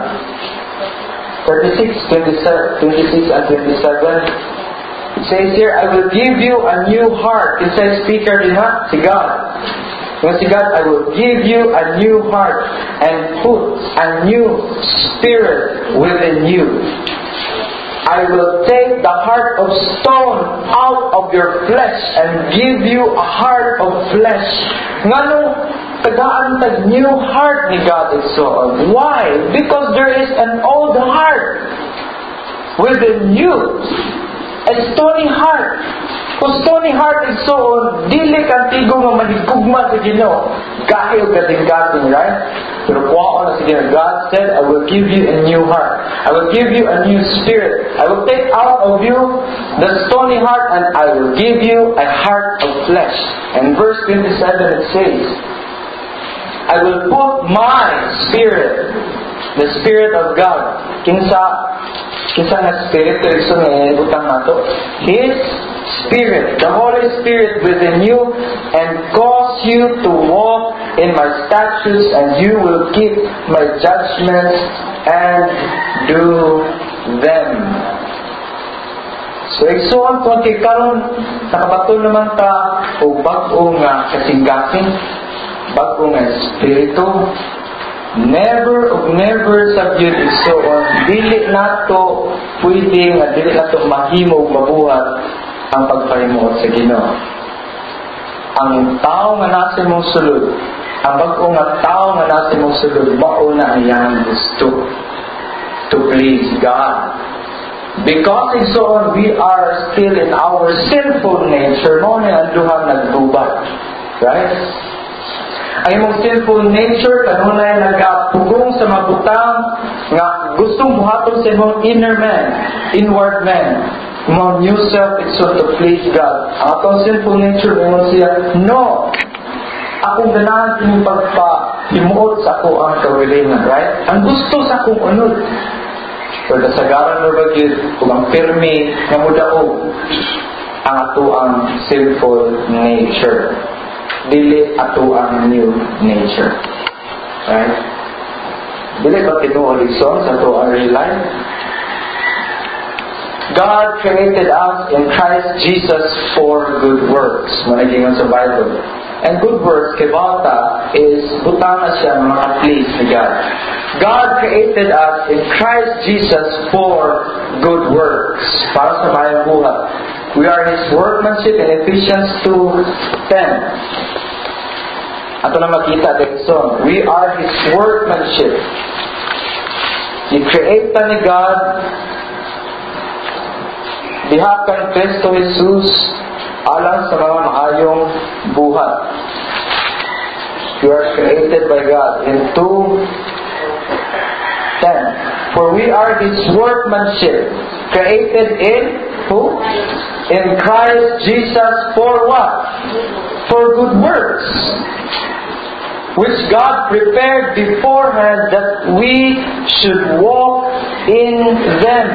36 and 27, it says here, I will give you a new heart. It says speaker din ha, si God. When si God, I will give you a new heart and put a new spirit within you. I will take the heart of stone out of your flesh and give you a heart of flesh. Nganong tagaan tag new heart ni God is so on. Why? Because there is an old heart within you. A stony heart. Kung stony heart is so on, dili kantigo nga mahigugma sa Ginoo. Gayo gating-gating, right? Pero kuha na sa Ginoo. God said, I will give you a new heart. I will give you a new spirit. I will take out of you the stony heart and I will give you a heart of flesh. And verse 27 it says, I will put my spirit, the Spirit of God, kinsa nga Spirit to iso nga utang nato, His Spirit, the Holy Spirit within you, and cause you to walk in my statutes, and you will keep my judgments and do them. So, igsuon kung karon nakabaton naman ta o bag-o nga kasing-kasing, bag-o nga espiritu, never sa yun igsuon, dili nato pwede nga dili nato mahimo mabuhat ang pagpahimuot sa Ginoo. Ang tao nga nasa imong sulod, ang bag-o nga tao nga nasa imong sulod, mauna iyang gusto to please God. Because it's so we are still in our sinful nature, mo na ang duhang naggubat. Right? Ang imong sinful nature, kanunay nagapugong sa mabutang nga gustong buhaton sa imong inner man, inward man. Imong new self, it's so to please God. Ang atong sinful nature, mo siya, no! Akong ganahan inyong pagpa-himuot sa ako ang kawilingan, right? Ang gusto sa akong unod. Pero kasagaran mo ba yun, kung ang pirmi na mudaog ang ato ang sinful nature. Dili ato ang new nature. Right? Dili ba tinuod igsoon sa ato ang real life? God created us in Christ Jesus for good works. Managingan sa Bible. And good works, kibata, is butang na siya ng mga please ni God. God created us in Christ Jesus for good works. Para sa bayang buhat. We are His workmanship in Ephesians 2:10. Ato na makita dito. We are His workmanship. I-create pa ni God diha kang Kristo Jesus alang sa mga maayong buhat. You are created by God in 2:10. For we are His workmanship, created in who? In Christ Jesus for what? For good works, which God prepared beforehand that we should walk in them.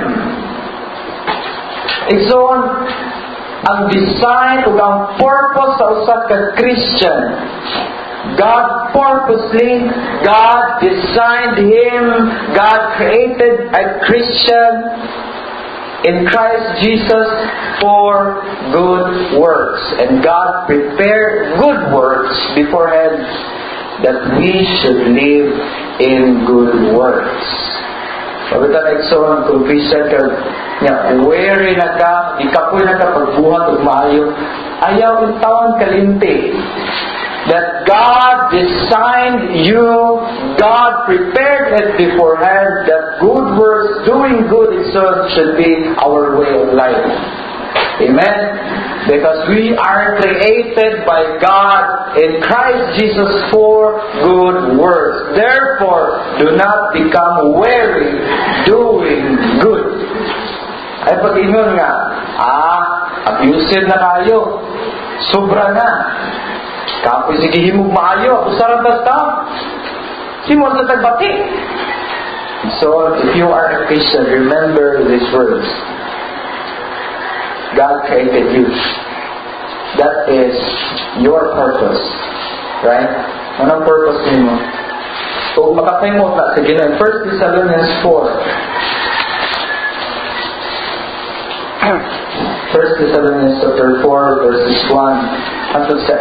Igsoon, ang design o ang purpose sa usa ka Christian, God purposely, God designed him, God created a Christian in Christ Jesus for good works. And God prepared good works beforehand that we should live in good works. Pagkita na igsoon, kung Christian ka, weary na ka, ikapoy na ka pagbuhat o maayo, ayaw yung taon kalimti. That God designed you, God prepared it beforehand, that good works, doing good itself should be our way of life. Amen? Because we are created by God in Christ Jesus for good works. Therefore, do not become weary doing good. Ay pag-ingon nga, abusive na kayo, sobra na. Kapoy sige himog maayo, usaran basta. Simon sa tagbati. So, if you are a Christian, remember these words. God created you. That is your purpose. Right? Anong purpose mo? So, makapahimot na. Sige na, 1 Thessalonians 4. 1 Thessalonians chapter 4, verses 1 until sa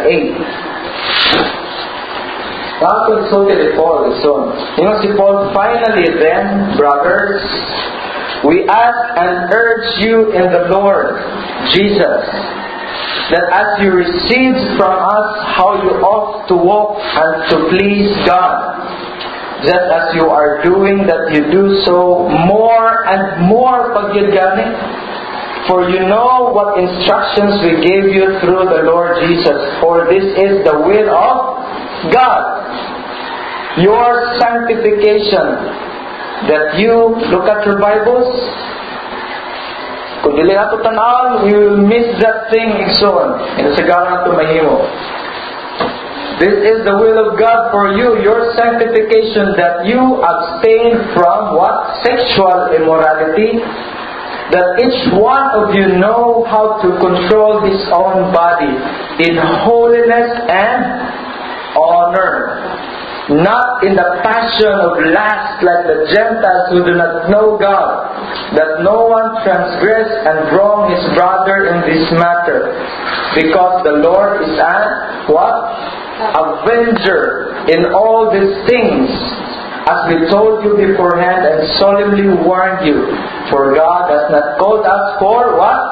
8. Bakit so did Paul? So, si Paul, finally then, brothers, we ask and urge you in the Lord Jesus, that as you received from us how you ought to walk and to please God, just as you are doing, that you do so more and more pagyudgani. For you know what instructions we gave you through the Lord Jesus. For this is the will of God, your sanctification. That you look at your Bibles. Kung dili ato tanaw, you will miss that thing igsoon. Inasagaran ato mahimo. This is the will of God for you, your sanctification, that you abstain from what? Sexual immorality. That each one of you know how to control his own body in holiness and honor, not in the passion of lust like the Gentiles who do not know God, that no one transgress and wrong his brother in this matter, because the Lord is an what? Avenger in all these things, as we told you beforehand and solemnly warned you. For God has not called us for what?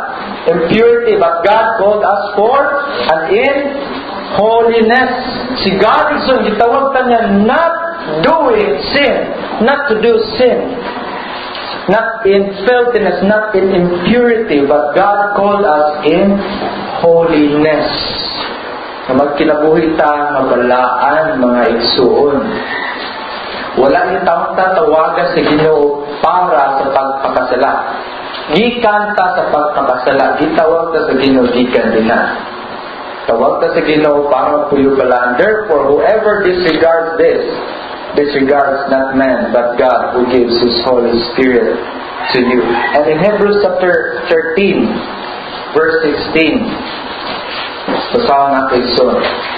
impurity, but God called us for and in holiness. Si God is gitawag kanya not doing sin, not to do sin, not in filthiness, not in impurity, but God called us in holiness. Na magkinabuhi ta mabalaan mga igsuon. Wala ni tamang tatawagan sa Ginoo para sa pagpakasala. Gikan ta sa pagpakasala, gitawag ta sa Ginoo gikan dinan. Tawag ta sa Ginoo para puyo balaan. Therefore, whoever disregards this, disregards not man, but God who gives His Holy Spirit to you. And in Hebrews chapter 13, verse 16, basahan natin ito.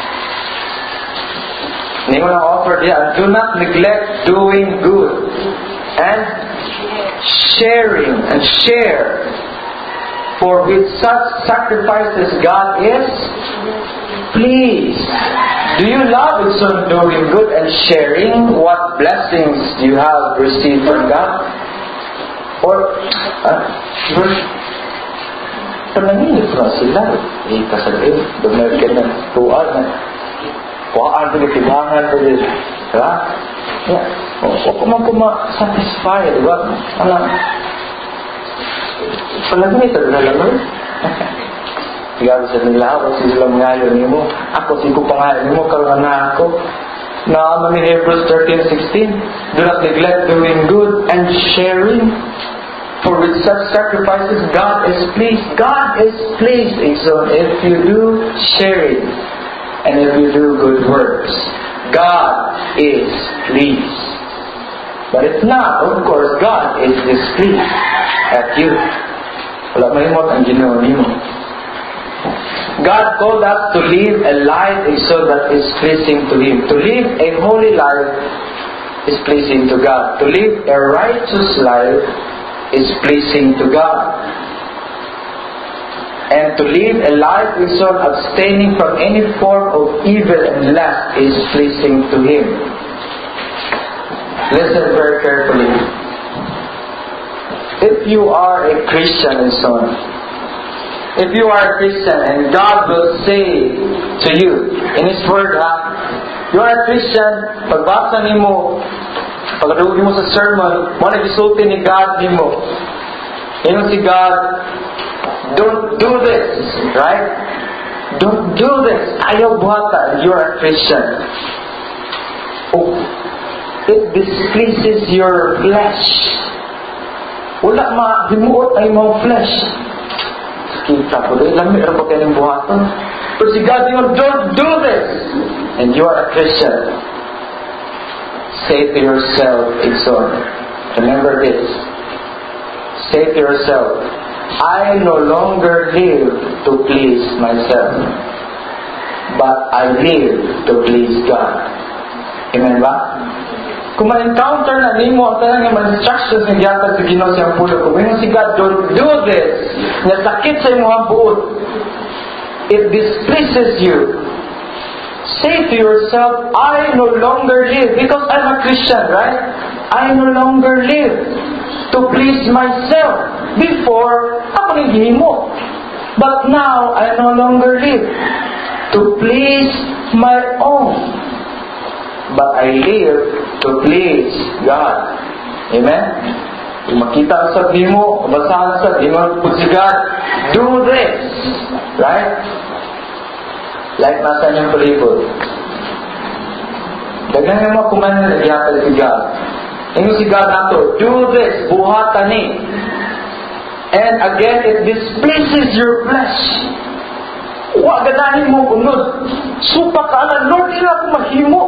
Nimo lang offer diya, do not neglect doing good and sharing and share, for with such sacrifices God is pleased. Do you love doing good and sharing what blessings you have received from God? Or panangin na sila kasabi, dumay ka ng tuwan kuhaan ko na tibangan ko din, diba? Huwag kuma-satisfy, diba? Panangin ito na lang gabi sa nila ako sila ngayon ni mo, ako si ko pangayon ni mo, karoon na ako na namin Hebrews 13:16, do not neglect doing good and sharing, for with such sacrifices God is pleased. God is pleased. So if you do sharing and if you do good works, God is pleased. But if not, of course, God is displeased at you. Wala mahimot ang ginawa mo. God called us to live a life so that is pleasing to Him. To live a holy life is pleasing to God. To live a righteous life is pleasing to God. And to live a life is so abstaining from any form of evil and lust is pleasing to Him. Listen very carefully. If you are a Christian and so on, if you are a Christian and God will say to you in His Word, you are a Christian, pagbasa nimo, pagkadugi mo sa sermon, mo nag-isulti ni God nimo. Ingon si God, don't do this, right? Don't do this. Ayaw buhata, you are a Christian. Oh, it displeases your flesh. Wala ma-himuot ay mong flesh. Kita po doon, lamig na po kayo ng buhatan. Pero si God, don't do this. And you are a Christian. Say to yourself, remember this. Say to yourself, I no longer live to please myself, but I live to please God. Amen ba? Kung ma-encounter na nimo ang tanang mga instructions na giyatag sa Ginoo sa pulo, kung mayroon si God, don't do this, na sakit sa imong buot, it displeases you. Say to yourself, I no longer live, because I'm a Christian, right? I no longer live to please myself. Before, ako ni gihimo. But now, I no longer live to please my own. But I live to please God. Amen? Kung makita sa mo, basahan sa mo, put si God, do this. Right? Like nasa niyong palibot. Dagan nga mga kumain na nagyapal si God. Ingo si God nato, do this, buhatan ni. And again, it displeases your flesh. Wa ganahin mo unod. Supa ka ala, Lord, ila ako mahimo.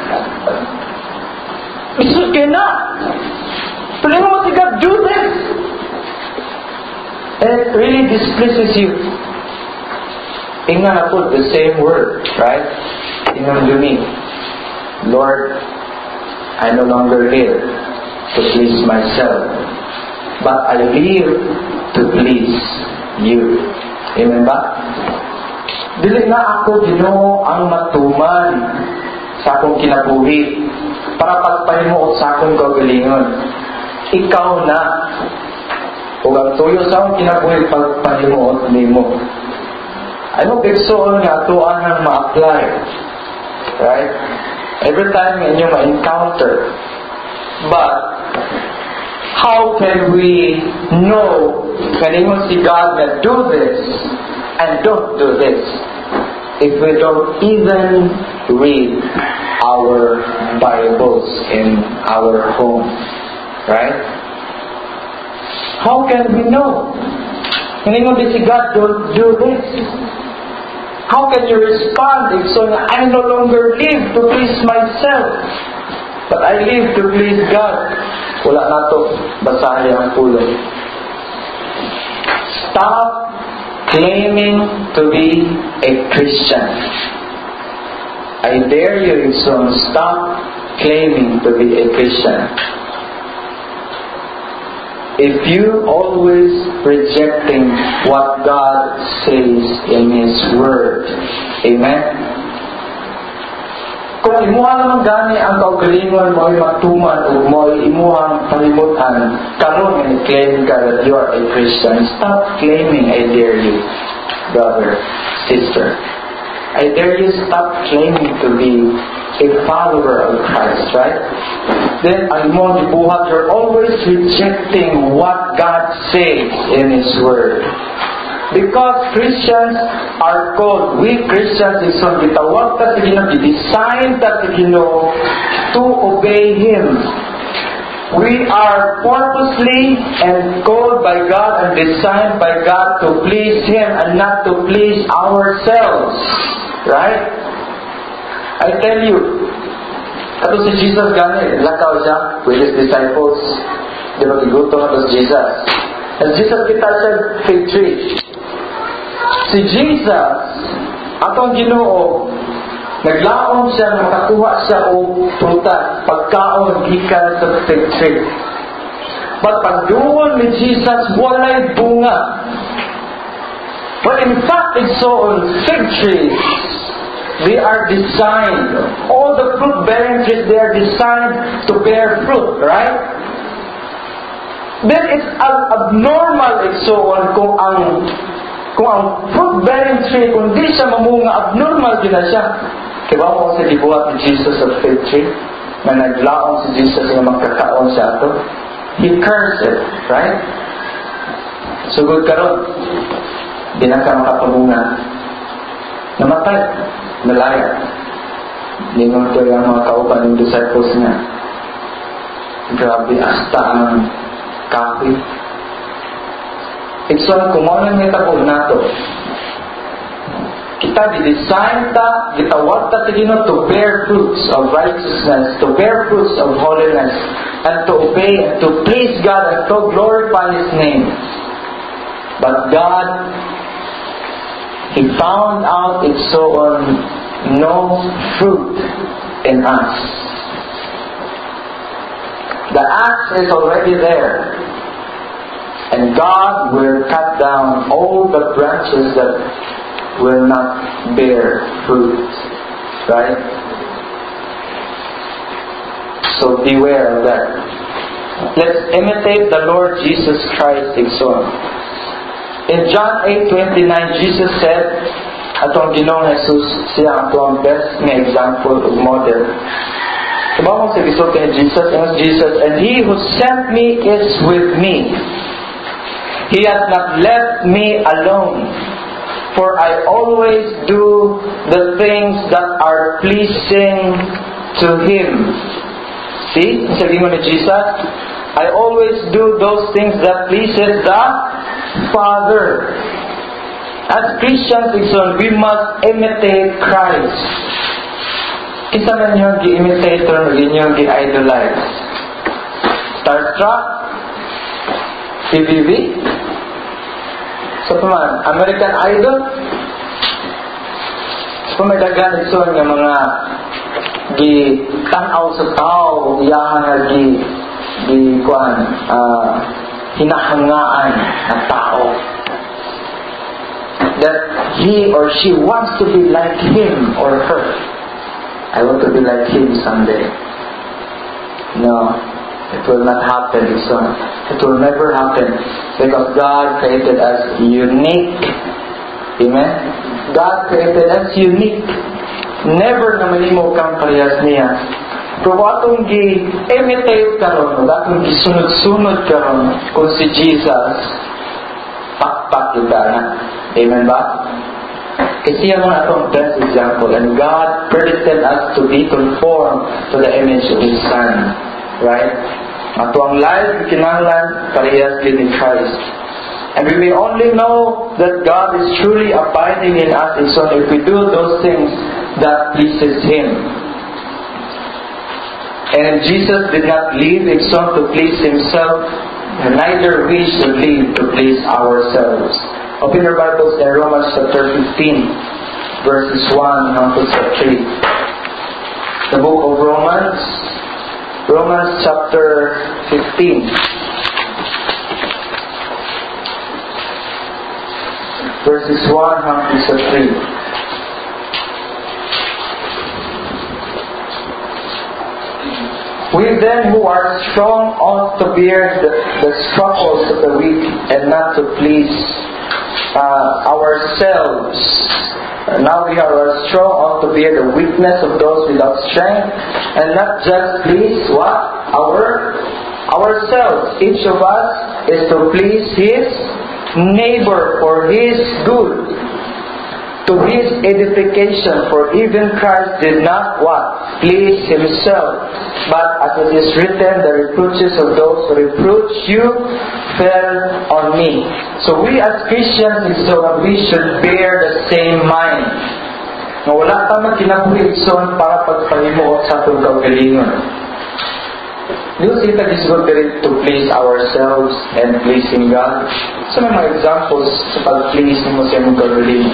Isus kayo na. Tuloy mo si God, do this. And it really displeases you. Inga na po, the same word, right? Inga me, Lord, I no longer live to please myself, but I live to please you. Amen ba? Dili na ako, Ginoo, ang matuman sa akong kinabuhi para pagpahimuot sa akong kagalingon. Ikaw na. Kung ang tuyo sa akong kinabuhi pagpahimuot nimo. Ano pigsoon nga atuan ang ma-apply? Right? Every time nga inyo ma-encounter. But, how can we know kaningon si God na do this and don't do this if we don't even read our Bibles in our home? Right? How can we know? Kaningon si God, don't do this. How can you respond if so I no longer live to please myself, but I live to please God? Wala na to. Basahin ang pulong. Stop claiming to be a Christian. I dare you, son, stop claiming to be a Christian. If you always rejecting what God says in His Word, amen? Kung imuha naman gani ang kaugalingon mo ay matuman o mo ay imuhang palimutan, karon and claim ka that you are a Christian. Stop claiming, I dare you, brother, sister. I dare you stop claiming to be a follower of Christ, right? Then, ang imong gibuhat, you're always rejecting what God says in His Word. Because Christians are called, we Christians is on gitawag ta sa Ginoo, designed ta sa Ginoo to obey Him. We are purposely and called by God and designed by God to please Him and not to please ourselves. Right? I tell you, kato si Jesus gani, lakaw siya with His disciples. Di ba gigutom na si Jesus? And Jesus kita sa fig tree. Si Jesus, atong Ginoo, naglaom siya na makakuha siya o prutas, pagkaon gikan sa fig tree. But pagduol ni Jesus, walay bunga. But in fact, it's so on fig trees, they are designed, all the fruit-bearing trees, they are designed to bear fruit, right? Then it's abnormal, it's so on, kung ang fruit-bearing tree, kung di siya mamunga, abnormal din na siya. Kaya ba mo sa dibuhat ni Jesus sa fig tree, na naglaong si Jesus na magkakaon siya ito? He cursed it, right? Sugod karon, di na ka makapamunga. Namatay, nalaya. Ningon ko yung mga kauban ng disciples niya. Grabe, hasta ang kahoy. Ikson, kumonan niya tabog nato. Kita di-design ta, gitawag ta sa Ginoo to bear fruits of righteousness, to bear fruits of holiness, and to obey and to please God and to glorify His name. But God, He found out it's so on no fruit in us. The axe is already there. And God will cut down all the branches that will not bear fruit. Right? So beware of that. Let's imitate the Lord Jesus Christ in Son. In John 8:29, Jesus said, atong Ginoong Jesus, siya ang atong best na example of model. Tumawag sa gisod kay Jesus, and He who sent me is with me. He has not left me alone, for I always do the things that are pleasing to Him. See? Sabi mo ni Jesus, I always do those things that pleases the Father. As Christians, we must imitate Christ. Isa man yung gi-imitate o yung gi-idolize? Starstruck? PBB? So paman, American Idol? So pamadagan ito nga mga gi-tanaw sa tao, iyahan nga hinahangaan na tao. That he or she wants to be like him or her. I want to be like him someday. No. It will not happen, son. It will never happen. Because God created us unique. Amen? God created us unique. Never na malimo kang parehas niya. Kung atong gi-imitate karon, atong gisunod-sunod karon, kung si Jesus, pakpak kita na. Amen ba? Kasi yung atong best example, and God predestined us to be conformed to the image of His Son. Right? Atong life, kinahanglan, parehas din in Christ. And we may only know that God is truly abiding in us if we do those things that pleases Him. And Jesus did not leave His Son to please Himself, and neither we should live to please ourselves. Open your Bibles in Romans chapter 15, verses 1 to 3. The book of Romans chapter 15. Verses 1 to 3. We then who are strong ought to bear the struggles of the weak and not to please ourselves. Now we are strong ought to bear the weakness of those without strength and not just please what? Ourselves. Each of us is to please his neighbor for his good, to his edification, for even Christ did not what? Please himself. But as it is written, the reproaches of those who reproach you fell on me. So we as Christians, we should bear the same mind. Na wala pa man kinabuhigson para pagpahimuot sa atong kaugalingon. Diyos ita gisgot diri to please ourselves and pleasing God. So may mga examples sa pag-please mo sa imong kaugalingon.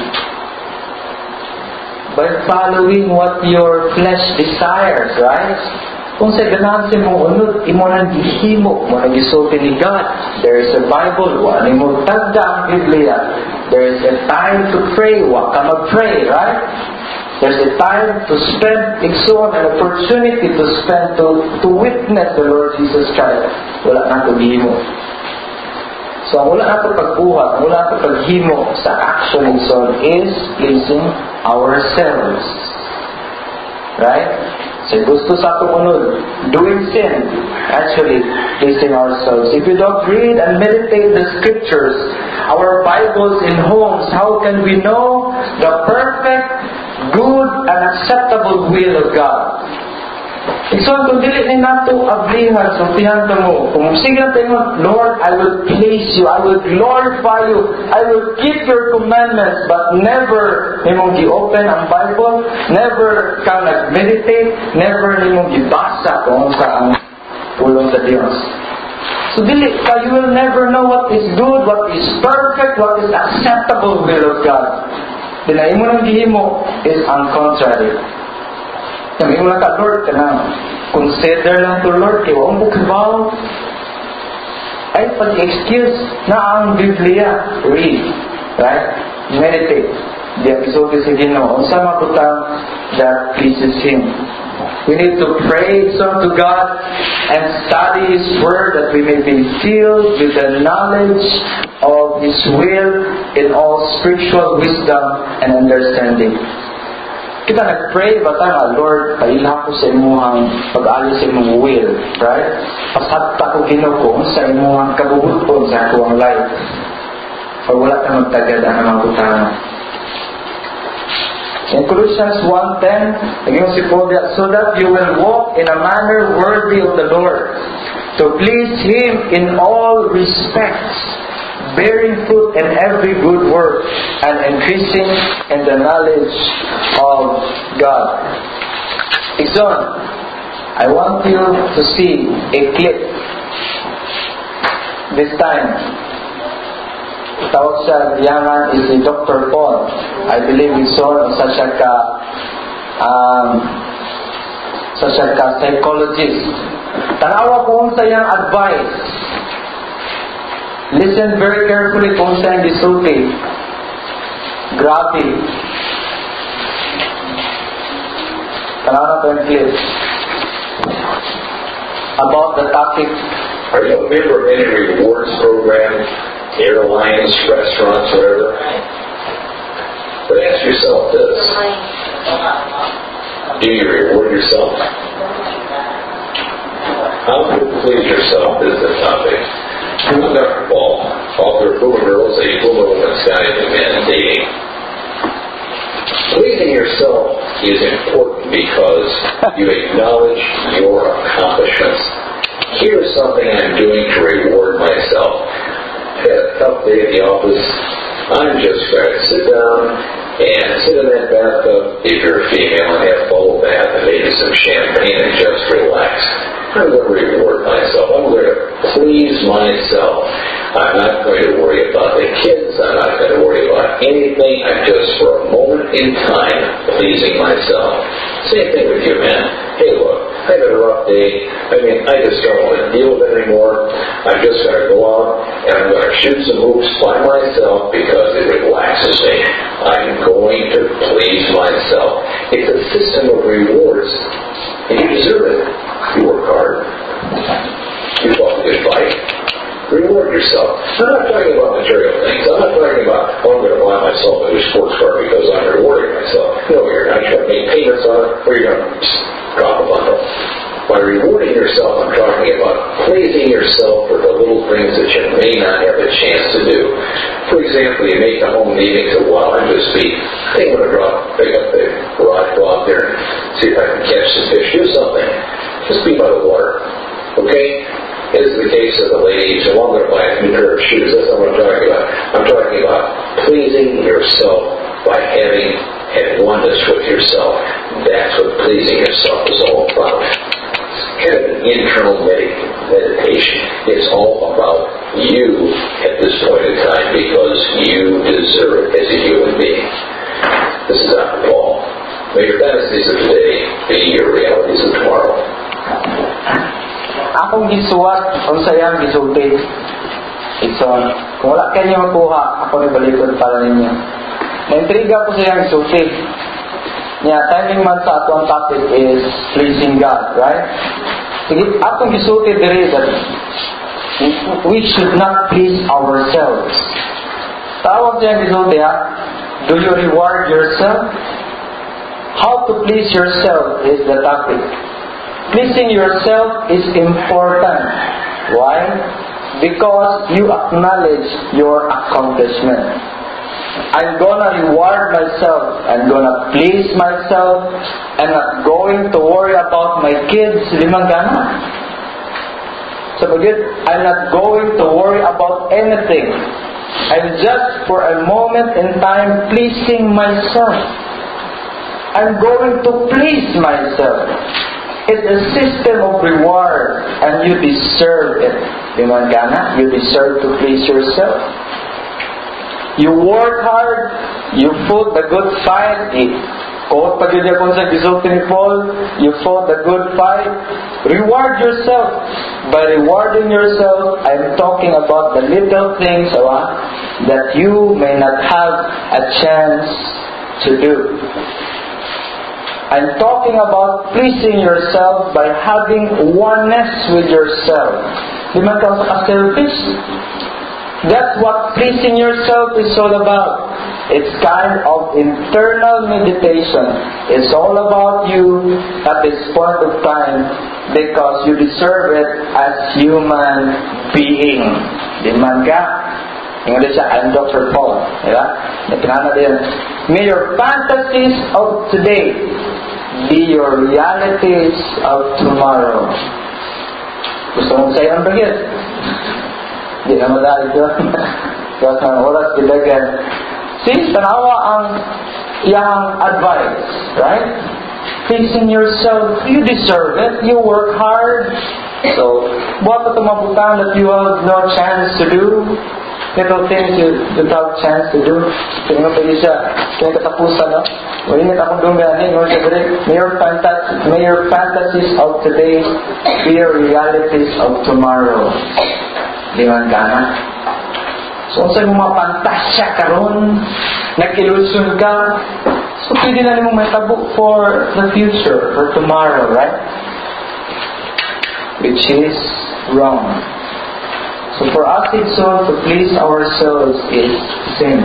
By following what your flesh desires, right? Kung sa ganahan sa mong unod, imo nang gihimo, mo nang gisulti ni God. There is a Bible, wa ni mo tagda ang Biblia. There is a time to pray, wa ka mag-pray, right? There's a time to spend, igsoon, an opportunity to spend, to witness the Lord Jesus Christ. Wala na ito gihimo. So, ang wala natin pagbuhat, ang wala natin paghimo sa action igsoon is pleasing ourselves. Right? So, gusto sa atong unod, doing sin, actually pleasing ourselves. If we don't read and meditate the scriptures, our Bibles in homes, how can we know the perfect, good, and acceptable will of God? So, kung dili ni nato ablihan, sultihan ka mo, kung sigat tayo, Lord, I will please you, I will glorify you, I will keep your commandments, but never nimong gi-open ang Bible, never kang nag-meditate, never nimong gibasa kung saan pulong sa Diyos. So, dili ka, you will never know what is good, what is perfect, what is acceptable will of God. Dinahin mo ng gihimo is ang contrary. Sabi mo lang ka, Lord, ka na. Consider lang to, Lord, kaya huwag mo kabaw. Ay, pag-excuse na ang Biblia. Read. Right? Meditate. The episode is again now. Unsa makutang that pleases Him. We need to pray to God and study His Word that we may be filled with the knowledge of His will in all spiritual wisdom and understanding. Kita nag-pray ba nga, Lord, paila ko sa imuhang pag-alis sa imong will, right? Pasabta ko Ginoo sa imuhang kabubuton sa akong life. Or wala ka magtagad ang mga butana. In Colossians 1:10, again si Paul, so that you will walk in a manner worthy of the Lord, to please Him in all respects, bearing fruit in every good work and increasing in the knowledge of God. Exon, I want you to see a clip. This time, tawag sa yaman is si Dr. Paul. I believe Exon sa siya ka psychologist. Tanawa ko sa iyang advice. Listen very carefully kung saan gisulti. Grabe. Tanaw na po yung clip. about the topic. Are you a member of any rewards program, airlines, restaurants, whatever? But ask yourself this. Do you reward yourself? How to please yourself is the topic. Dr. Paul, author of Boomer Girls, a Boomer Woman's Guide to Men Dating. Pleasing yourself is important because you acknowledge your accomplishments. Here's something I'm doing to reward myself. I had a tough day at the office. I'm just going to sit down and sit in that bathtub, if you're a female, and have a bubble bath and maybe some champagne and just relax. I'm going to reward myself. I'm going to please myself. I'm not going to worry about the kids. I'm not going to worry about anything. I'm just, for a moment in time, pleasing myself. Same thing with you, man. Hey, look, I had a rough day. I just don't want to deal with it anymore. I'm just going to go out and I'm going to shoot some hoops by myself because it relaxes me. I'm going to please myself. It's a system of rewards. And you deserve it. You work hard. You fought a good fight. Reward yourself. I'm not talking about material things. I'm not talking about, I'm going to buy myself a new sports car because I'm rewarding myself. No, you're not. You're going to make payments on it, or you're going to drop a bundle. By rewarding yourself, I'm talking about pleasing yourself for the little things that you may not have a chance to do. For example, you make a home meeting, so, wow, I'm just beat. I think I'm going to pick up the garage, go out there, and see if I can catch some fish. Do something. Just be by the water. Okay? It is the case of the lady, so I'm going to buy a new pair of shoes. That's not what I'm talking about. I'm talking about pleasing yourself by having at oneness with yourself. That's what pleasing yourself is all about. It's kind of an internal meditation. It's all about you at this point in time because you deserve it as a human being. This is Dr. Paul. May your fantasies of today be your realities of tomorrow. Akong gisuwat, ang sayang gisulti. Ison, kung wala kayo makuha, ako nibalikod para ninyo. Naintriga ko sayang gisulti. Timing man sa atong topic is pleasing God, right? Sige, atong gisulti diri that we should not please ourselves. Tawag sayang gisulti ha? Do you reward yourself? How to please yourself is the topic. Pleasing yourself is important. Why? Because you acknowledge your accomplishment. I'm gonna reward myself. I'm gonna please myself. I'm not going to worry about my kids. Limang gana. So I'm not going to worry about anything. I'm just for a moment in time pleasing myself. I'm going to please myself. It's a system of reward and you deserve it. Limang gana. You deserve to please yourself. You work hard, you fought the good fight. Quote pa yun kung sa gisulti ni Paul, you fought the good fight. Reward yourself. By rewarding yourself, I'm talking about the little things that you may not have a chance to do. I'm talking about pleasing yourself by having oneness with yourself. Di man ka sa selfish. That's what pleasing yourself is all about. It's kind of internal meditation. It's all about you at this point of time because you deserve it as human being. Di man ka. English, I'm Dr. Paul. May your fantasies of today be your realities of tomorrow. Gusto mong sayang bagay? Hindi na madali doon. Kasi ang oras bilagan. See, tanawa ang iyang advice, right? Pleasing yourself, you deserve it. You work hard. So, what are the mabutang that you have no chance to do? Little things you without chance to do. Kaya nga pwede siya, kaya katapusan, no? Malingat akong dumani, may your fantasies of today be your realities of tomorrow. Di man gana. So, sa mga pantasya karon, nag-illusion ka, so pwede na mo may tabo for the future, for tomorrow, right? which is wrong. So for us itself to please ourselves is sin.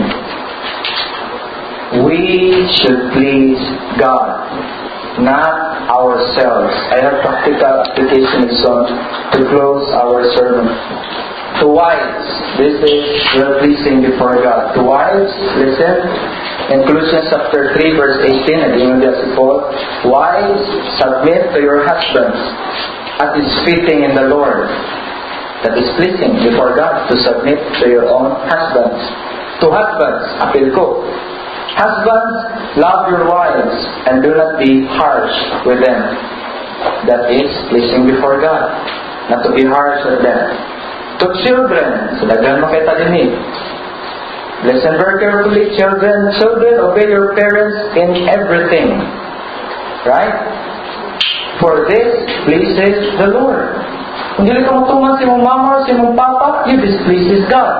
We should please God, not ourselves. I have practical application to close our sermon. To wives, this is well-pleasing before God. To wives, listen, in Colossians chapter 3 verse 18, at the end of the Paul, wives, submit to your husbands as is fitting in the Lord. That is pleasing before God, to submit to your own husbands. To husbands, appeal ko. Husbands, love your wives and do not be harsh with them. That is pleasing before God, not to be harsh with them. To children, so daghan mo kay talinig. Listen very carefully, children. Children, obey your parents in everything. Right? For this pleases the Lord. Kung dili ka matungan si mong mama o si mong papa, you displeases God.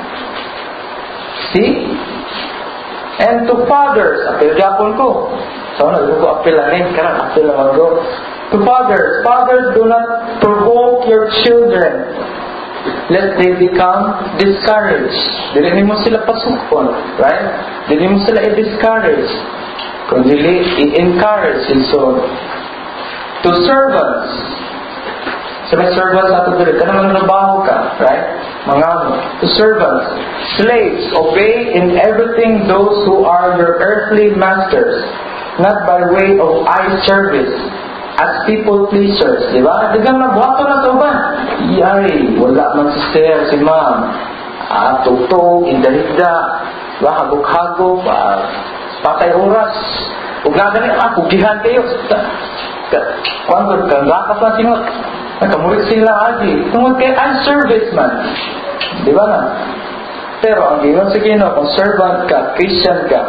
See? And to fathers, apil gapon ko. So, nagko apilanin, karang apil naman ko. To fathers, fathers, do not provoke your children, lest they become discouraged. Dili mo sila pasukon, right? Dili mo sila i-discourage. Kung dili, i-encourage and so on. To servants, sa may servants ato dili, ka naman trabaho ka, right? Mga to servants, slaves, obey in everything those who are your earthly masters, not by way of eye service, as people pleasers, di ba? Digang nabuhato na ito ba? Yay, wala man si sir, si ma'am. Tugtog, indahigda, diba? Hagok-hagok, patay oras. Huwag na ganit, pugihan kayo. Kung lakas na singot, nakamurik sila agi. Tungod kay service man. Di ba na? Pero ang gingon sa Ginoo, kung servant ka, Christian ka,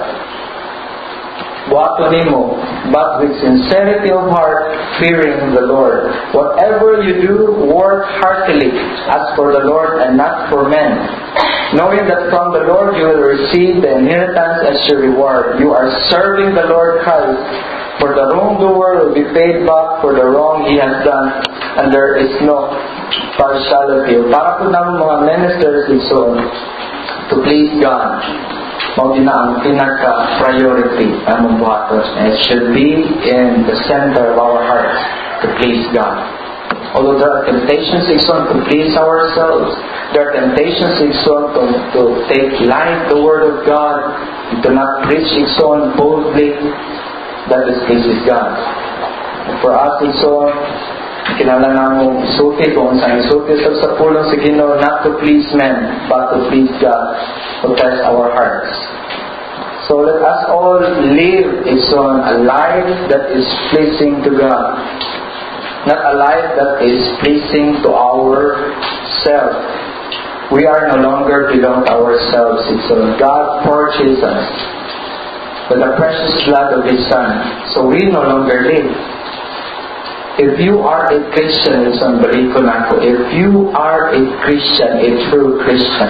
buhato nimo, but with sincerity of heart, fearing the Lord. Whatever you do, work heartily, as for the Lord and not for men, knowing that from the Lord you will receive the inheritance as your reward. You are serving the Lord Christ, for the wrongdoer will be paid back for the wrong he has done, and there is no partiality. Para po naman mga ministers and so on, to please God. Mao na ang pinaka-priority ang buhaton. It should be in the center of our hearts to please God. Although there are temptations to please ourselves, there are temptations to take light the Word of God, and to not preach boldly, that displeases God. And for us kinala namo isuti kung saan isuti sa pulong sa Ginoo, not to please men, but to please God, to test our hearts. So let us all live a life that is pleasing to God, not a life that is pleasing to ourselves. We are no longer belong to ourselves. God purchased us with the precious blood of His Son, so we no longer live. If you are a Christian, if you are a Christian, a true Christian,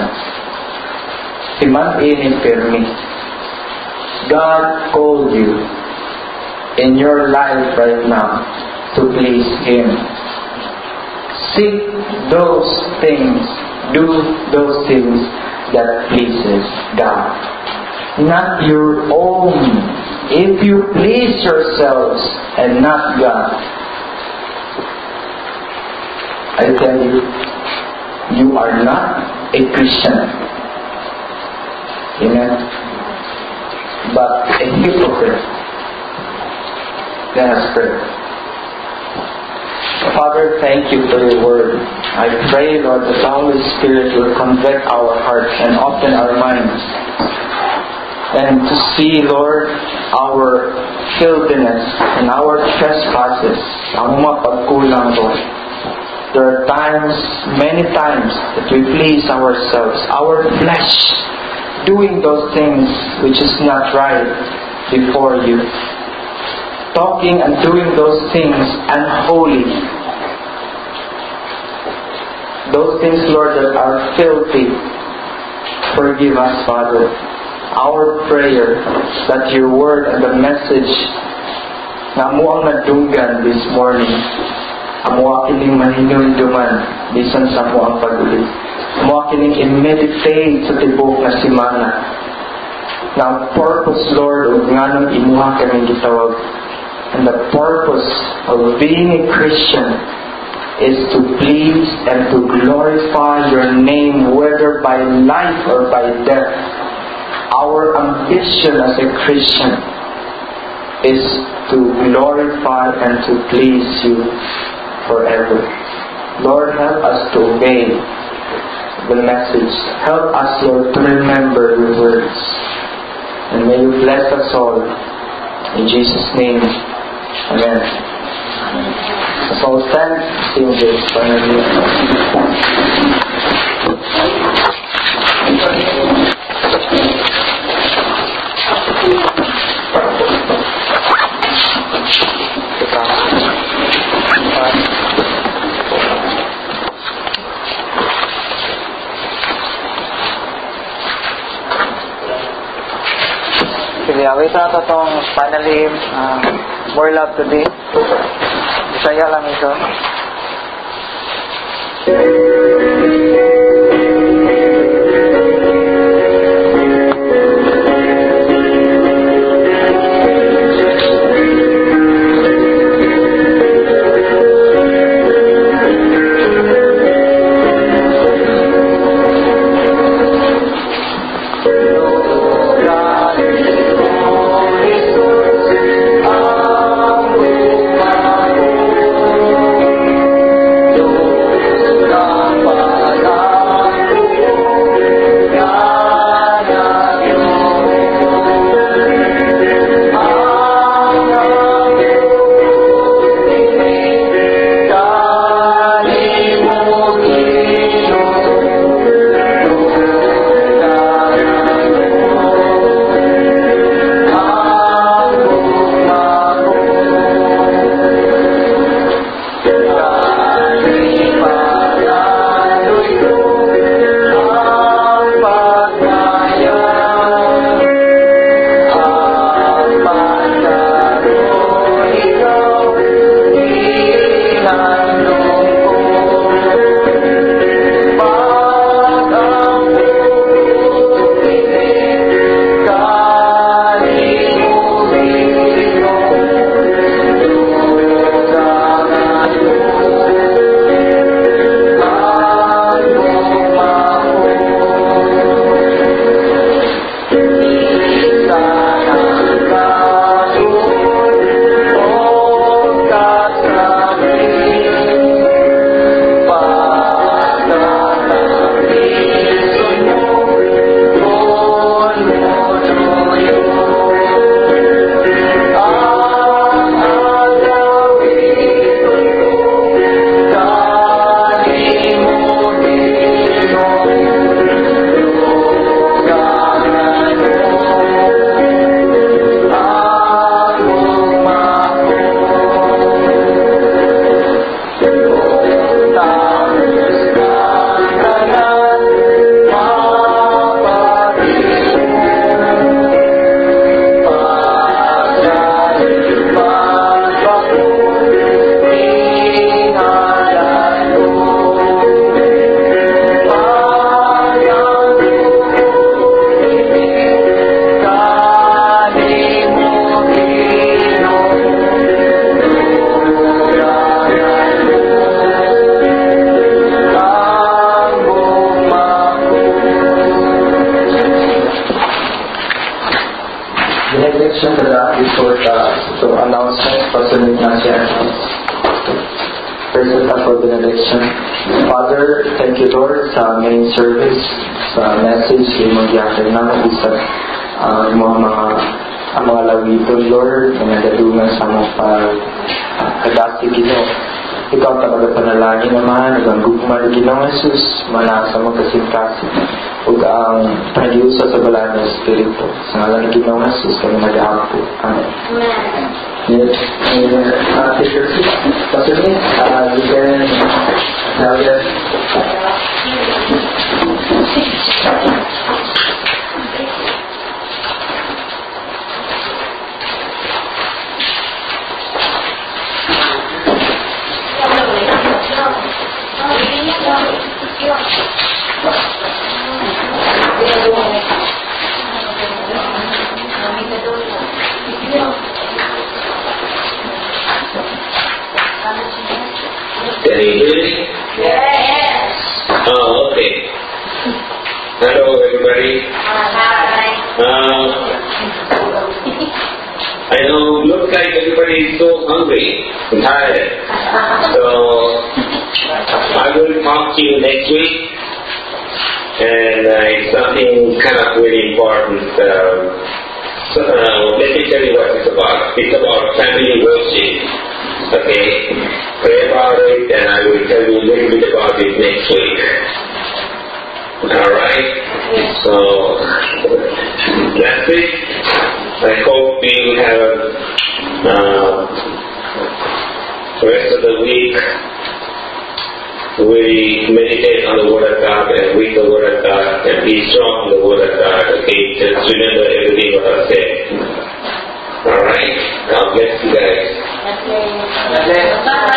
God called you in your life right now to please Him. Seek those things, do those things that pleases God, not your own. If you please yourselves and not God, I tell you, you are not a Christian. Amen. But a hypocrite. Let us pray. Father, thank you for your word. I pray, Lord, that the Holy Spirit will convict our hearts and open our minds, and to see, Lord, our filthiness and our trespasses, ang mga pagkulang, Lord. There are times, many times, that we please ourselves, our flesh, doing those things which is not right before you. Talking and doing those things unholy. Those things, Lord, that are filthy. Forgive us, Father. Our prayer that your word and the message na mo ang nadunggan this morning, Amo kining mahinumduman bisan sa mo ang pag-uli. Amo kining i-meditate sa tibok na simana. Na ang purpose, Lord, ug nganong imuha kaming gitawag. And the purpose of being a Christian is to please and to glorify your name, whether by life or by death. Our ambition as a Christian is to glorify and to please you forever. Lord, help us to obey the message. Help us, Lord, to remember your words. And may you bless us all. In Jesus' name, amen. So stand, sing this finally. Sige, awit na ito itong final hymn, More Love Today. Isaya lang ito. Benediction. Father, thank you Lord sa main service, sa message yung magyakit namin sa mga lawiton Lord na nagadungan sa mga pagkadasi Ginoo. Ikaw talaga panalangin naman, nagangugma na Ginoo Jesus, manasa mo kasing-kasing ug ang pag-iusa sa balaan ng Espiritu. Sa ngalan ni Ginoo Jesus kami nag-aapo. Amen. Yes, take your seat. Pastor Nick, you can now get. Can you hear me? Yes. Oh, okay. Hello, everybody. I know, looks like everybody is so hungry and tired. So, I will talk to you next week. And it's something kind of really important. Let me tell you what it's about. It's about family worship. Okay? Pray about it, and I will tell you a little bit about it next week. Alright? So, that's it. I hope you have the rest of the week we meditate on the Word of God and read the Word of God and be strong in the Word of God. Okay? Just remember everything what I said. Alright? God bless you guys. Okay.